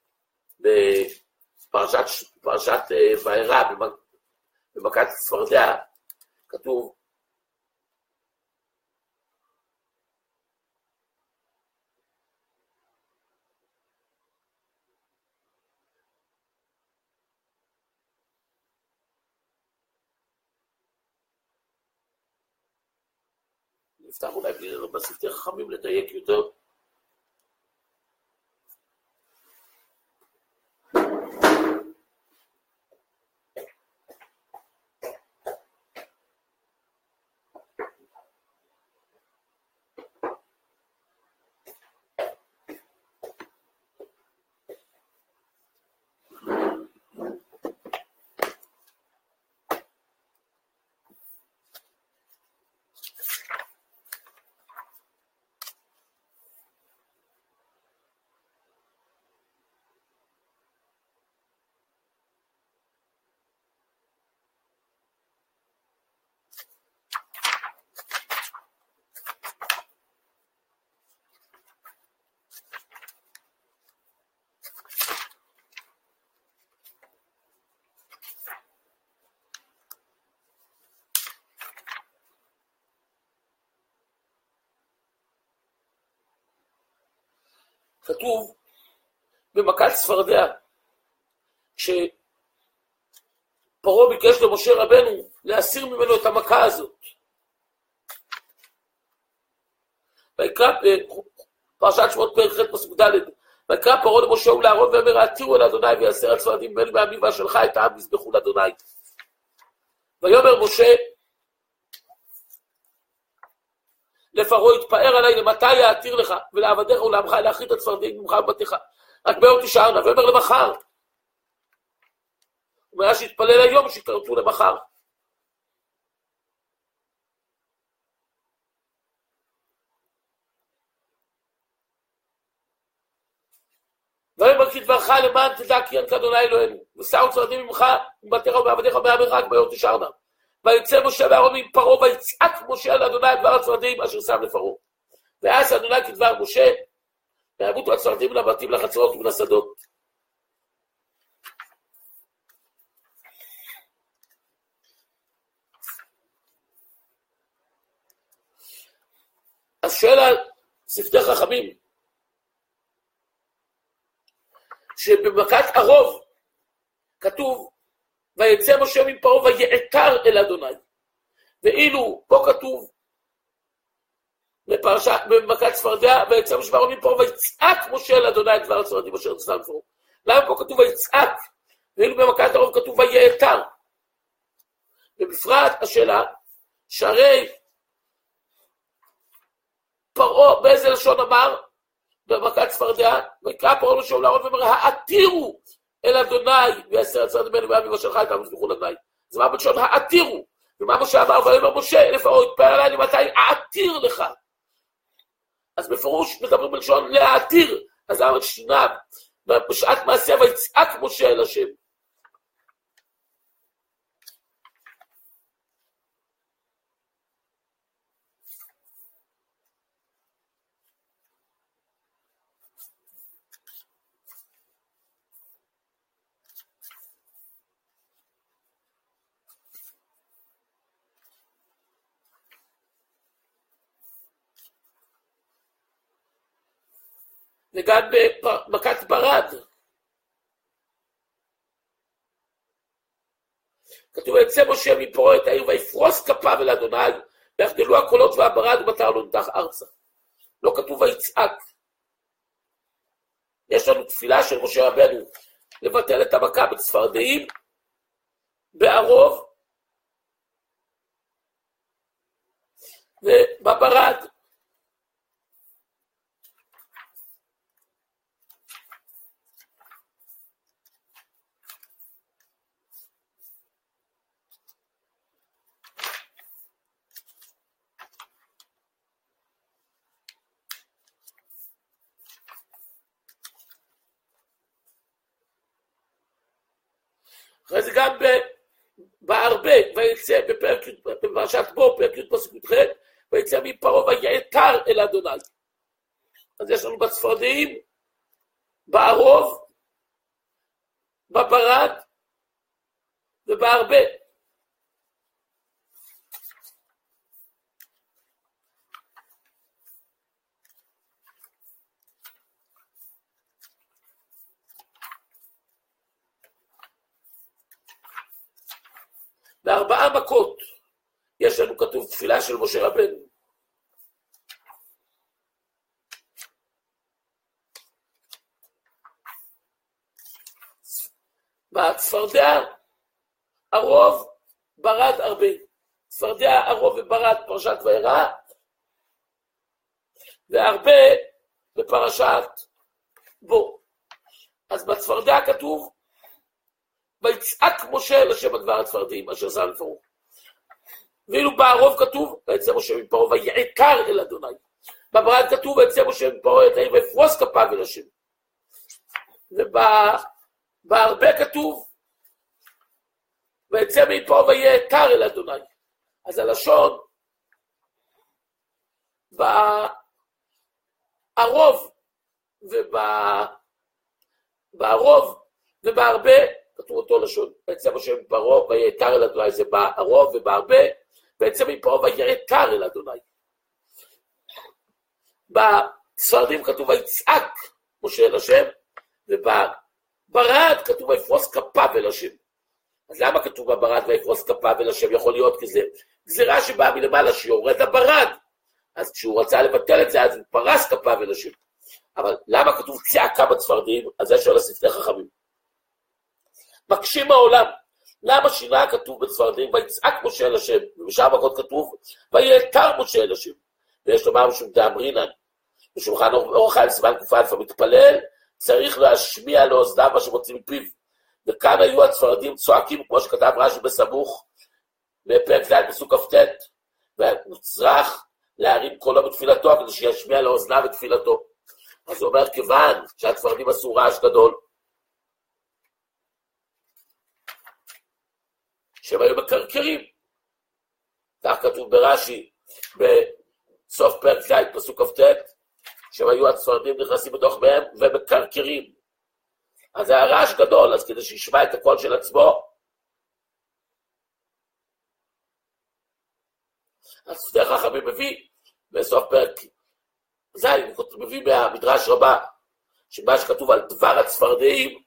בפרשת וארא, במכת צפרדע, כתוב נפתח אולי בספרי חכמים לדייק יותר. כתוב במכת צפרדע, שפרעה ביקש למשה רבנו להסיר ממנו את המכה הזאת. ויקרא פרשת שמות פרק ח' פסוק ד', ויקרא פרעה למשה ולאהרון ואמר, העתירו אל אדוני ויעשר הצפרדים בין בעמי ואשלך את העם יזבחו לאדוני. ויאמר משה לפרעה, יתפאר עלי, למתי יעתיר לך ולעבדיך ולעמך להכרית הצפרדעים ממך ובתיך, רק ביום תשערנה. ואומר למחר, ומאז שהתפלל היום שיקרתו למחר. ויאמר כדברך למען תדע כי אין כאדוני אלוהינו, ושאו צפרדעים ממך ובתיך ובעבדיך ומעמך רק ביום תשערנה. ויצא משה ואהרון מפרעה, ויצעק משה על אדוני את דבר הצפרדעים אשר שם לפרעה. ואז אדוני כדבר משה, ויעבוטו הצפרדעים לבתים לחצרות ולשדות. אז שואל על שפתי חכמים, שבמכת ערוב כתוב, ויצא משה מפרעה ויעתר אל אדוני. ואילו פה כתוב במכת צפרדע, ויצא משה מפרעה ויצעק משה אל אדוני את דבר הצפרדעים אשר שם לפרעה. למה פה כתוב ויצעק? ואילו במכת ערוב כתוב ויעתר. ובפרט השאלה, שהרי פרעה באיזה לשון אמר במכת צפרדע? ויקרא פרעה למשה ולאהרון ואמר, העתירו אל אדוני ויעשר הצפרדעים בין בעמי ואשלך את העם יזבחו לאדוני. זה מה בלשון העתירו. ומה משה אמר? ויאמר משה לפרעה, יתפאר עלי, למתי אעתיר לך. אז בפירוש מדברים בלשון להעתיר. אז למה שינה בשעת מעשה ויצעק משה אל השם. וגם במכת ברד כתוב, יצא משה מפרעה את העיר ויפרוס כפיו אל אדוני, ויחדלו הקולות והברד ובתר לא נדח ארצה. לא כתוב ויצעק. יש לנו תפילה של משה רבנו לבטל את המכה בצפרדעים, בערוב ובברד. אחרי זה גם בהרבה, ויצא בפרשת בו, פרק י' פסוק י"ח, ויצא מפרעה ויעתר אל אדוני. אז יש לנו בצפרדעים, בערוב, בברד ובהרבה. בארבעה מכות יש לנו כתוב תפילה של משה רבנו. בצפרדע הרוב ברד הרבה. צפרדע הרוב וברד פרשת וירא, והרבה בפרשת בו. אז בצפרדע כתוב, ויצעק משה לשם הדבר הצפרדעים, אשר שם לפרעה. ואילו בערוב כתוב, ויצא משה מפרעה ויעקר אל אדוני. בברד כתוב, ויצא משה מפרעה ויפרוס כפיו אל השם. ובהרבה כתוב, ויצא מפרעה ויעקר אל אדוני. אז הלשון, בערוב ובהרבה, כתוב אותו לשון, ויצא משה מפרעה ויעקר אל אדוני, זה בערוב ובהרבה, ויצא מפרעה ויעקר אל אדוני. בספרדים כתוב ויצעק משה אל השם, ובברד כתוב ויפרוס כפיו אל השם. אז למה כתוב בברד ויפרוס כפיו אל השם? יכול להיות כזה גזירה שבאה מלמעלה שיורד הברד, אז כשהוא רצה לבטל את זה, אז הוא פרס כפיו אל השם. אבל למה כתוב צעקה בצפרדים? אז זה שואל השפתי חכמים. מקשים העולם, למה שינה כתוב בצפרדים ויצעק משה אל השם, ובשאר מקומות כתוב ויעקר משה אל השם. ויש לומר משום דאמרינן, בשולחן אורך חיים סימן ק"א, המתפלל צריך להשמיע לאוזניו מה שמוציא מפיו. וכאן היו הצפרדים צועקים, כמו שכתב רש"י בסמוך, בפרק ז' פסוק כ"ט, ונצרך להרים קולו בתפילתו, כדי שישמיע לאוזניו את תפילתו. אז הוא אומר, כיוון שהצפרדים עשו רעש גדול, שהם היו מקרקרים. כך כתוב ברש"י, בסוף פרק ז' פסוק כ"ט, שהם היו הצפרדים נכנסים בתוך מהם ומקרקרים. אז זה היה רעש גדול, אז כדי שישמע את הקול של עצמו, אז שפתי חכמים מביא בסוף פרק ז', מביא מהמדרש רבה, שמה שכתוב על דבר הצפרדעים,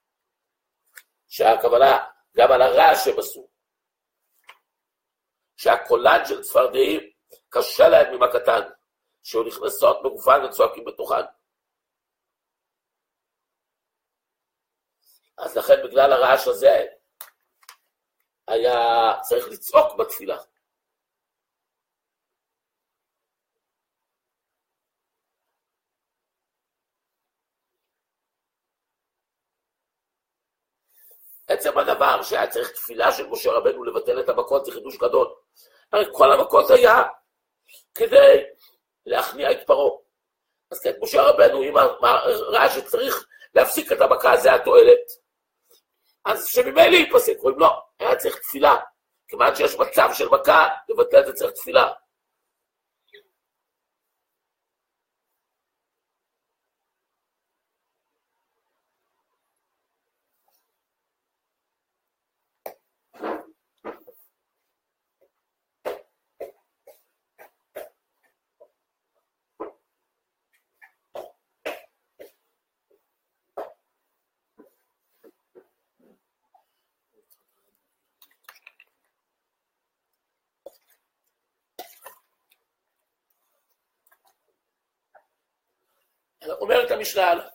שהכוונה גם על הרעש שהם עשו, שהקולן של צפרדעים קשה להם ממקתן, שהיו נכנסות בגופן וצועקים בתוכן. אז לכן בגלל הרעש הזה, היה צריך לצעוק בתפילה. עצם הדבר שהיה צריך תפילה של משה רבנו לבטל את המכות, זה חידוש גדול. הרי כל המכות היה כדי להכניע את פרעה. אז כן, משה רבנו, אם ראה שצריך להפסיק את המכה, זה התועלת. אז שממילא ייפסק, או אם לא, היה צריך תפילה. כיוון שיש מצב של מכה, לבטל את זה צריך תפילה. אומרת המשנה הלאה.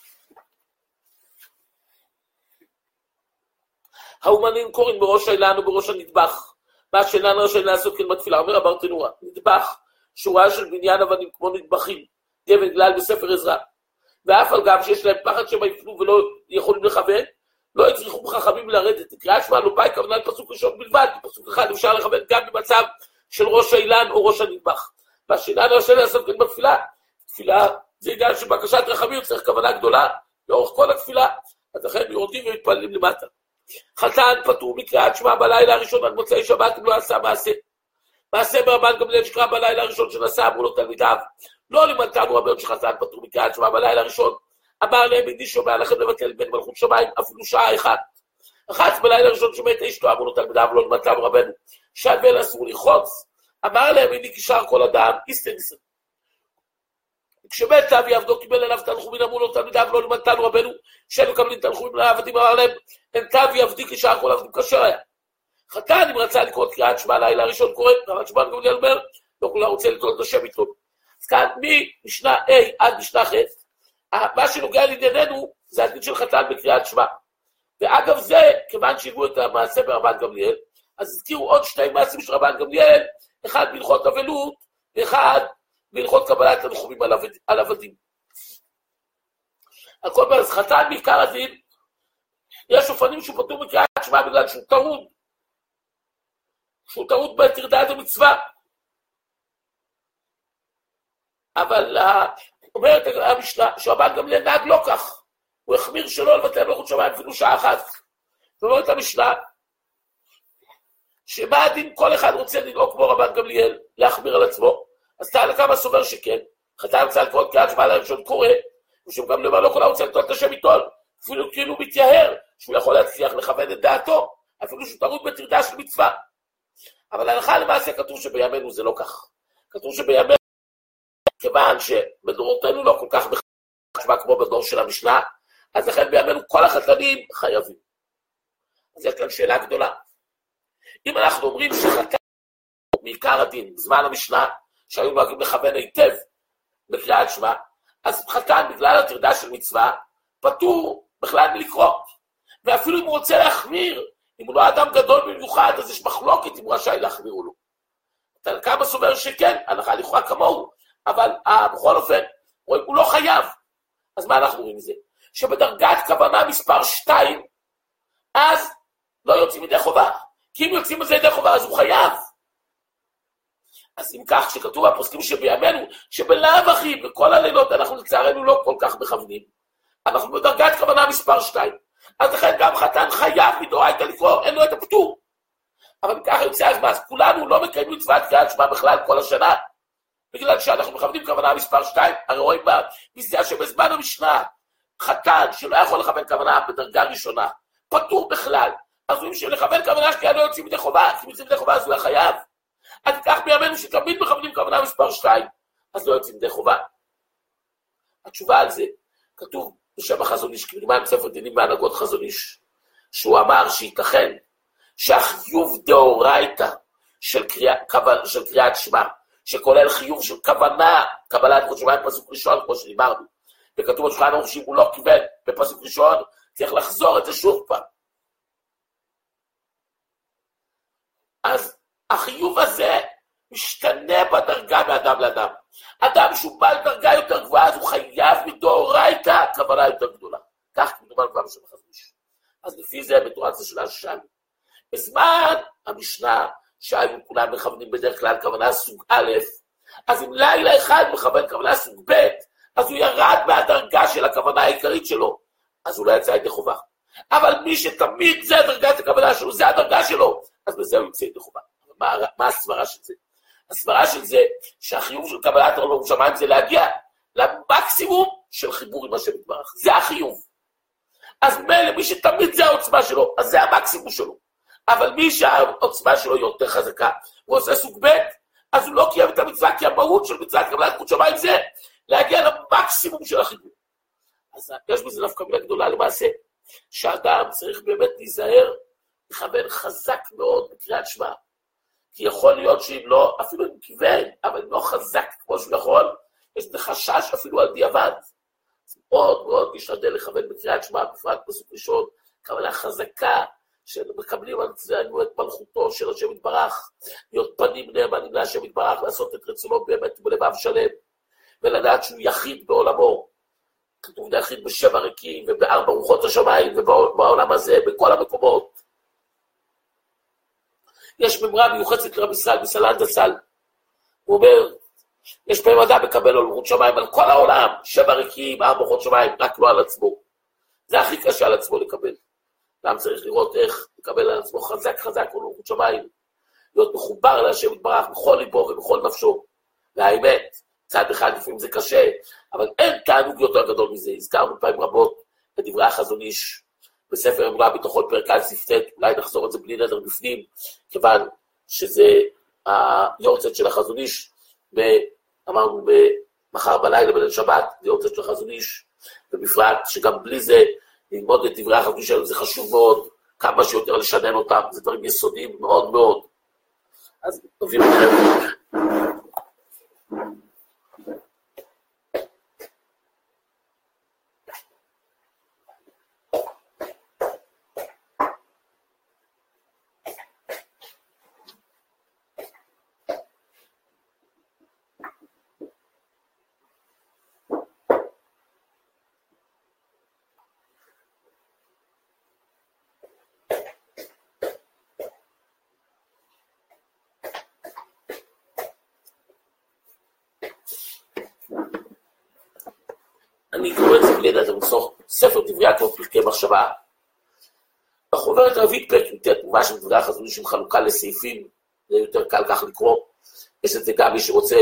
האומנים קוראים בראש האילן ובראש הנטבח. מה שאינן רשאים לעשות כן בתפילה. אומר הברטנורה, נטבח, שורה של בניין אבנים כמו נטבחים, גבן גלל בספר עזרא. ואף על גם שיש להם פחד שהם יפלו ולא יכולים לכוון, לא הצריכו חכמים לרדת. קריאת שמע לא באי כוונה לפסוק ראשון בלבד, בפסוק אחד אפשר לכוון גם במצב של ראש האילן או ראש הנטבח. מה שאינן רשאים לעשות כן בתפילה. תפילה זה עניין שבקשת רחמים צריך כוונה גדולה לאורך כל התפילה, אז לכן יורדים ומתפללים למטה. חתן פטור מקריאת שמע בלילה הראשון עד מוצאי שבת אם לא עשה מעשה. מעשה ברבן גמליאל שקרא בלילה הראשון שנשא, אמרו לו תלמידיו, לא לימדתנו רבנו שחתן פטור מקריאת שמע בלילה הראשון. אמר להם, איני שומע לכם לבטל בין מלכות שמיים אפילו שעה אחת. רחץ בלילה הראשון שמת אשתו, אמרו לו תלמידיו, לא לימדתנו רבנו שהבן אסור לרחוץ. אמר להם, איני כשאר כל אדם, איסטניסן. כשמת אבי עבדו קיבל אליו תנחומים, אמרו לו תלמידיו, לא לימדתנו רבנו שאין מקבלים תנחומים לעבדים, אמר להם, אין תבי עבדי כשאר כל עבדים כשר היה. חתן אם רצה לקרוא קריאת שמע לילה הראשון קורא, רבן שמעון גמליאל אומר, לא כולה רוצה לתלות את השם איתו. אז כאן ממשנה A עד משנה ח', מה שנוגע לענייננו זה הדין של חתן בקריאת שמע. ואגב זה, כיוון שהגעו את המעשה ברבן גמליאל, אז הזכירו עוד שתי מעשים של רבן גמליאל, אחד בהלכות אבלות, ואחד בהלכות קבלת תנחומים על עבדים. על כל פרס חתן בעיקר הדין, יש אופנים שהוא פטור בקריאת שמע בגלל שהוא טרוד. שהוא טרוד בטרדת המצווה. אבל אומרת המשנה שרבן גמליאל נהג לא כך. הוא החמיר שלא לבטל מלאכות שמיים אפילו שעה אחת. ואומרת המשנה, שמה הדין כל אחד רוצה לנהוג כמו רבן גמליאל, להחמיר על עצמו, אז תעלה כמה סובר שכן, חתן רוצה לקרוא קריאת שמע לראשון קורא, ושהוא גם לא כולה רוצה לקרוא את השם איתו, אפילו כאילו הוא מתייהר, שהוא יכול להצליח לכוון את דעתו, אפילו שהוא טרוד בטרדה של מצווה. אבל הלכה למעשה כתוב שבימינו זה לא כך. כתוב שבימינו, כיוון שבדורותינו לא כל כך בחשבה כמו בדור של המשנה, אז לכן בימינו כל החתנים חייבים. אז יש כאן שאלה גדולה. אם אנחנו אומרים שחתן מעיקר הדין, בזמן המשנה, שהיו נוהגים לכוון היטב בקריאת שמע, אז חתן בגלל הטרדה של מצווה, פטור בכלל מלקרוא. ואפילו אם הוא רוצה להחמיר, אם הוא לא אדם גדול במיוחד, אז יש מחלוקת אם הוא רשאי להחמיר או לא. אתה כמה סובר שכן, הנחה לכאורה כמוהו, אבל בכל אופן, הוא לא חייב. אז מה אנחנו רואים מזה? שבדרגת כוונה מספר 2, אז לא יוצאים ידי חובה. כי אם יוצאים מזה ידי חובה, אז הוא חייב. אז אם כך, שכתוב הפוסקים שבימינו, שבלאו הכי, בכל הלילות, אנחנו לצערנו לא כל כך מכוונים. אנחנו בדרגת כוונה מספר 2. אז לכן גם חתן חייב מדאורייתא לקרוא, אין לו את הפטור. אבל ככה יוצא אז כולנו לא מקיימים מצוות קריאת שמע בכלל כל השנה, בגלל שאנחנו מכוונים כוונה מספר 2, הרי רואים בזה שבזמן המשנה, חתן שלא יכול לכוון כוונה בדרגה ראשונה, פטור בכלל, אז רואים שלכוון כוונה שכן לא יוצאים ידי חובה, כי יוצאים ידי חובה אז הוא היה חייב. אז כך בימינו שתמיד מכוונים כוונה מספר 2, אז לא יוצאים ידי חובה. התשובה על זה, כתוב בשם החזון איש, כמדומה עם ספר דינים בהנהגות חזון איש, שהוא אמר שייתכן שהחיוב דאורייתא של קריאת שמע, שכולל חיוב של כוונה, קבלת מלאכות שמיים פסוק ראשון, כמו שדיברנו, וכתוב בשולחן ערוך שאם הוא לא קיבל בפסוק ראשון, צריך לחזור את זה שוב פעם. אז החיוב הזה משתנה בדרגה מאדם לאדם. אדם שהוא בעל דרגה יותר גבוהה, אז הוא חייב מדאורייתא כוונה יותר גדולה. כך כמדומה כבר בשם החזון איש. אז לפי זה בתורת השאלה ששאלנו. בזמן המשנה שהיו כולם מכוונים בדרך כלל כוונה סוג א', אז אם לילה אחד מכוון כוונה סוג ב', אז הוא ירד מהדרגה של הכוונה העיקרית שלו, אז הוא לא יצא ידי חובה. אבל מי שתמיד זה דרגת הכוונה שלו, זה הדרגה שלו, אז בזה הוא יצא ידי חובה. מה הסברה של זה? הסברה של זה שהחיוב של קבלת עולם שמיים זה להגיע למקסימום של חיבור עם השם יתברך. זה החיוב. אז מילא מי שתמיד זה העוצמה שלו, אז זה המקסימום שלו. אבל מי שהעוצמה שלו יותר חזקה, הוא עושה סוג ב', אז הוא לא קיים את המצווה, כי המהות של מצוות קבלת מלכות שמיים זה להגיע למקסימום של החיבור. אז יש בזה נפקא מינה גדולה למעשה, שאדם צריך באמת להיזהר, לכוון חזק מאוד בקריאת שמע. כי יכול להיות שאם לא, אפילו אם כיוון, אבל אם לא חזק כמו שהוא יכול, יש בזה חשש אפילו על דיעבד. אז מאוד מאוד משתדל לכוון בקריאת שמע, בפרט פסוק ראשון, כוונה חזקה, שמקבלים על צדנו את מלכותו של השם יתברך, להיות פנים נאמנים להשם יתברך, לעשות את רצונו באמת בלבב שלם, ולדעת שהוא יחיד בעולמו, כתוב יחיד בשבע ריקים, ובארבע רוחות השמיים, ובעולם הזה, בכל המקומות. יש ממרה מיוחצת לרב ישראל מסלנט זצ"ל, הוא אומר, יש פעמים אדם מקבל מלכות שמיים על כל העולם, שבע ריקים, ארבע רוחות שמיים, רק לא על עצמו. זה הכי קשה על עצמו לקבל. אדם צריך לראות איך לקבל על עצמו חזק כל מלכות שמיים, להיות מחובר להשם יתברך בכל ליבו ובכל נפשו. והאמת, צד אחד לפעמים זה קשה, אבל אין תענוג יותר גדול מזה. הזכרנו פעמים רבות את דברי החזון איש, בספר אמונה ביטחון פרק א' סעיף ט', אולי נחזור את זה בלי נדר בפנים, כיוון שזה היורצייט של החזון איש, אמרנו מחר בלילה בליל שבת, זה היורצייט של החזון איש, ובפרט שגם בלי זה, ללמוד את דברי החזון איש שלנו, זה חשוב מאוד, כמה שיותר לשנן אותם, זה דברים יסודיים מאוד מאוד. אז נוביל אתכם. אני קורא את זה בלי לדעת למסור ספר דברי יעקב פרקי מחשבה. בחוברת רביעית פרק י"ט, ממש מדברי החזון איש עם חלוקה לסעיפים, זה יותר קל כך לקרוא, יש את זה גם מי שרוצה,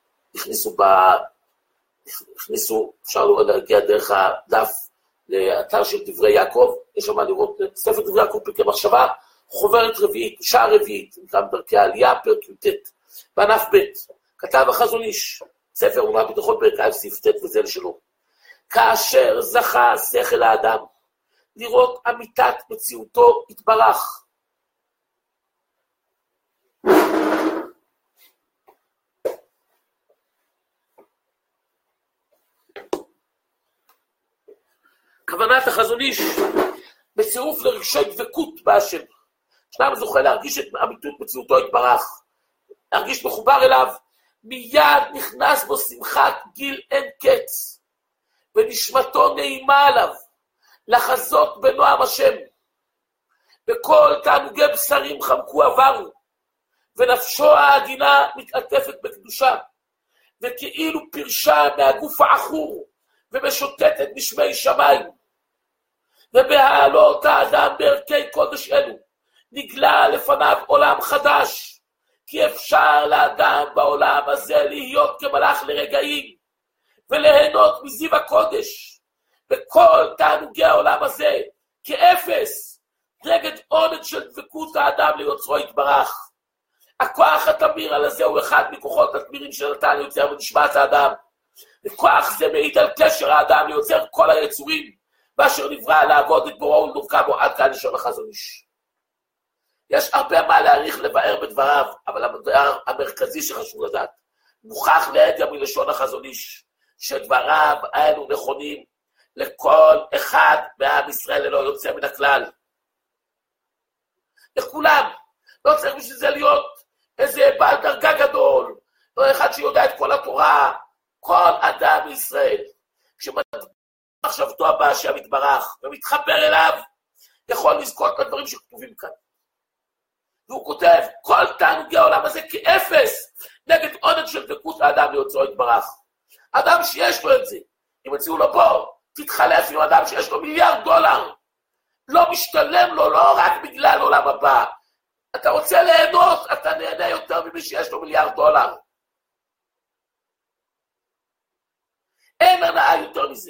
הכניסו, אפשר להגיע דרך הדף לאתר של דברי יעקב, יש שם לראות ספר דברי יעקב פרקי מחשבה, חוברת רביעית, שעה רביעית, גם דרכי העלייה, פרק י"ט, בענף ב', כתב החזון איש, ספר אומה ביטחון פרק א' סעיף ט' וזה לשלו. כאשר זכה שכל האדם לראות אמיתת מציאותו התברך. כוונת החזון איש בצירוף לרגשי דבקות בהשם. שאדם זוכה להרגיש את אמיתות מציאותו התברך, להרגיש מחובר אליו, מיד נכנס בו שמחת גיל אין קץ, ונשמתו נעימה עליו, לחזות בנועם השם. וכל תענוגי בשרים חמקו עברו, ונפשו העדינה מתעטפת בקדושה, וכאילו פרשה מהגוף העכור, ומשוטטת בשמי שמיים. ובהעלות האדם בערכי קודש אלו, נגלה לפניו עולם חדש, כי אפשר לאדם בעולם הזה להיות כמלאך לרגעים, וליהנות מזיו הקודש, וכל תענוגי העולם הזה, כאפס, נגד עונג של דבקות האדם ליוצרו יתברך. הכוח התמיר על הזה הוא אחד מכוחות התמירים שנתן ליוצר ונשמת האדם. וכוח זה מעיד על קשר האדם ליוצר כל היצורים, באשר נברא לעבוד את בוראו ולנובקה בו. עד כאן לשון החזון איש. יש הרבה מה להעריך לבאר בדבריו, אבל הדבר המרכזי שחשוב לדעת, מוכח לעד גם מלשון החזון איש, שדבריו האלו נכונים לכל אחד מעם ישראל ללא יוצא מן הכלל. לכולם. לא צריך בשביל זה להיות איזה בעל דרגה גדול, לא אחד שיודע את כל התורה. כל אדם בישראל, כשמחשבתו בהשם יתברך ומתחבר אליו, יכול לזכות לדברים שכתובים כאן. והוא כותב, כל תענוגי העולם הזה כאפס, נגד עונג של דבקות האדם ליוצרו יתברך. אדם שיש לו את זה, אם הציעו לו בוא, תתחלף עם אדם שיש לו $1 מיליארד, לא משתלם לו, לא רק בגלל עולם הבא. אתה רוצה ליהנות, אתה נהנה יותר ממי שיש לו $1 מיליארד. אין הנאה יותר מזה.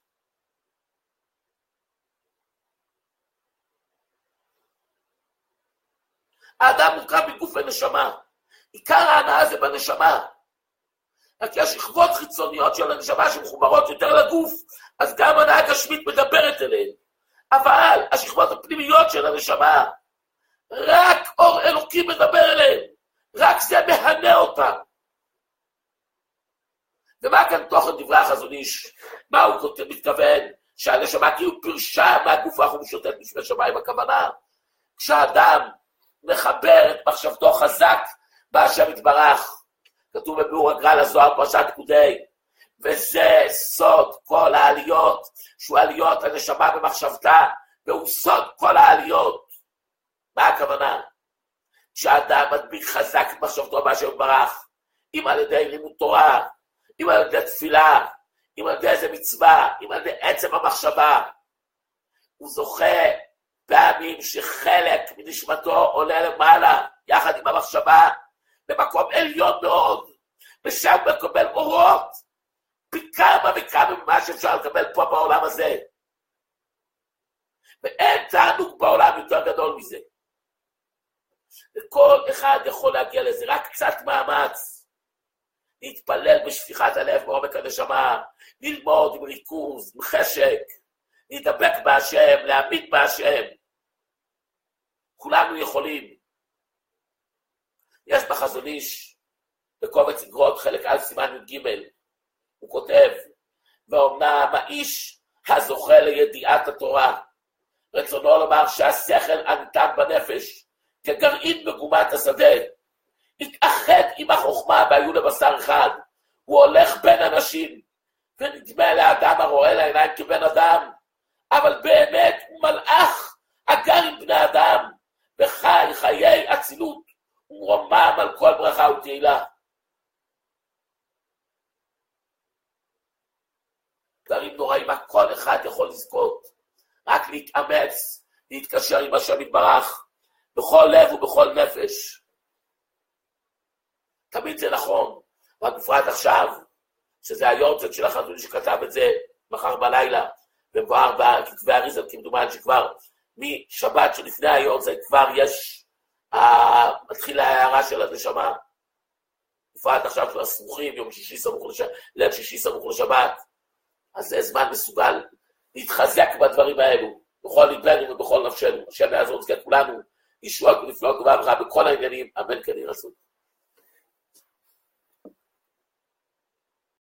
האדם מורכב מגוף ונשמה. עיקר ההנאה זה בנשמה. רק יש שכבות חיצוניות של הנשמה שמחוברות יותר לגוף, אז גם הנאה גשמית מדברת אליהן. אבל השכבות הפנימיות של הנשמה, רק אור אלוקים מדבר אליהן. רק זה מהנה אותם. ומה כאן תוכן דברי החזון איש? מה הוא מתכוון? שהנשמה כאילו פרשה מהגוף האחור משוטט בשמי שמיים. הכוונה, כשאדם מחבר את מחשבתו חזק בהשם יתברך, כתוב בביאור הגר"א לזוהר פרשת פקודי, וזה סוד כל העליות, שהוא עליות הנשמה במחשבתה, והוא סוד כל העליות. מה הכוונה? כשאדם מדביק חזק את מחשבתו בהשם יתברך, אם על ידי לימוד תורה, אם על ידי תפילה, אם על ידי איזה מצווה, אם על ידי עצם המחשבה, הוא זוכה פעמים שחלק מנשמתו עולה למעלה, יחד עם המחשבה, במקום עליון מאוד, ושם מקבל אורות, פי כמה וכמה ממה שאפשר לקבל פה בעולם הזה. ואין תענוג בעולם יותר גדול מזה. וכל אחד יכול להגיע לזה, רק קצת מאמץ. להתפלל בשפיכת הלב בעומק הנשמה, ללמוד עם ריכוז, עם חשק, להתאבק בהשם, להאמין בהשם. כולנו יכולים. יש בחזון איש, בקובץ אגרות חלק א' סימן י"ג, הוא כותב, ואומנם האיש הזוכה לידיעת התורה, רצונו לומר שהשכל הניתן בנפש, כגרעין בגומת השדה, התאחד עם החוכמה והיו לבשר אחד. הוא הולך בין אנשים, ונדמה לאדם הרואה לעיניים כבן אדם, אבל באמת הוא מלאך הגר עם בני אדם, וחי חיי אצילות, ורומם על כל ברכה ותהילה. דברים דברים נוראים, מה כל אחד יכול לזכות. רק להתאמץ, להתקשר עם השם יתברך, בכל לב ובכל נפש. תמיד זה נכון, רק בפרט עכשיו, שזה היורצייט של החזון שכתב את זה מחר בלילה, ומבואר בכתבי אריזל, כמדומן שכבר משבת שלפני היורצייט כבר יש, מתחיל ההערה של הנשמה, בפרט עכשיו של הסמוכים, יום שישי סמוך לשבת, ליל שישי סמוך לשבת, אז זה זמן מסוגל להתחזק בדברים האלו, בכל ליבנו ובכל נפשנו, השם יעזור לזכות כולנו, ישועה ונפלאות וברכה בכל העניינים, אמן כן יהי רצון.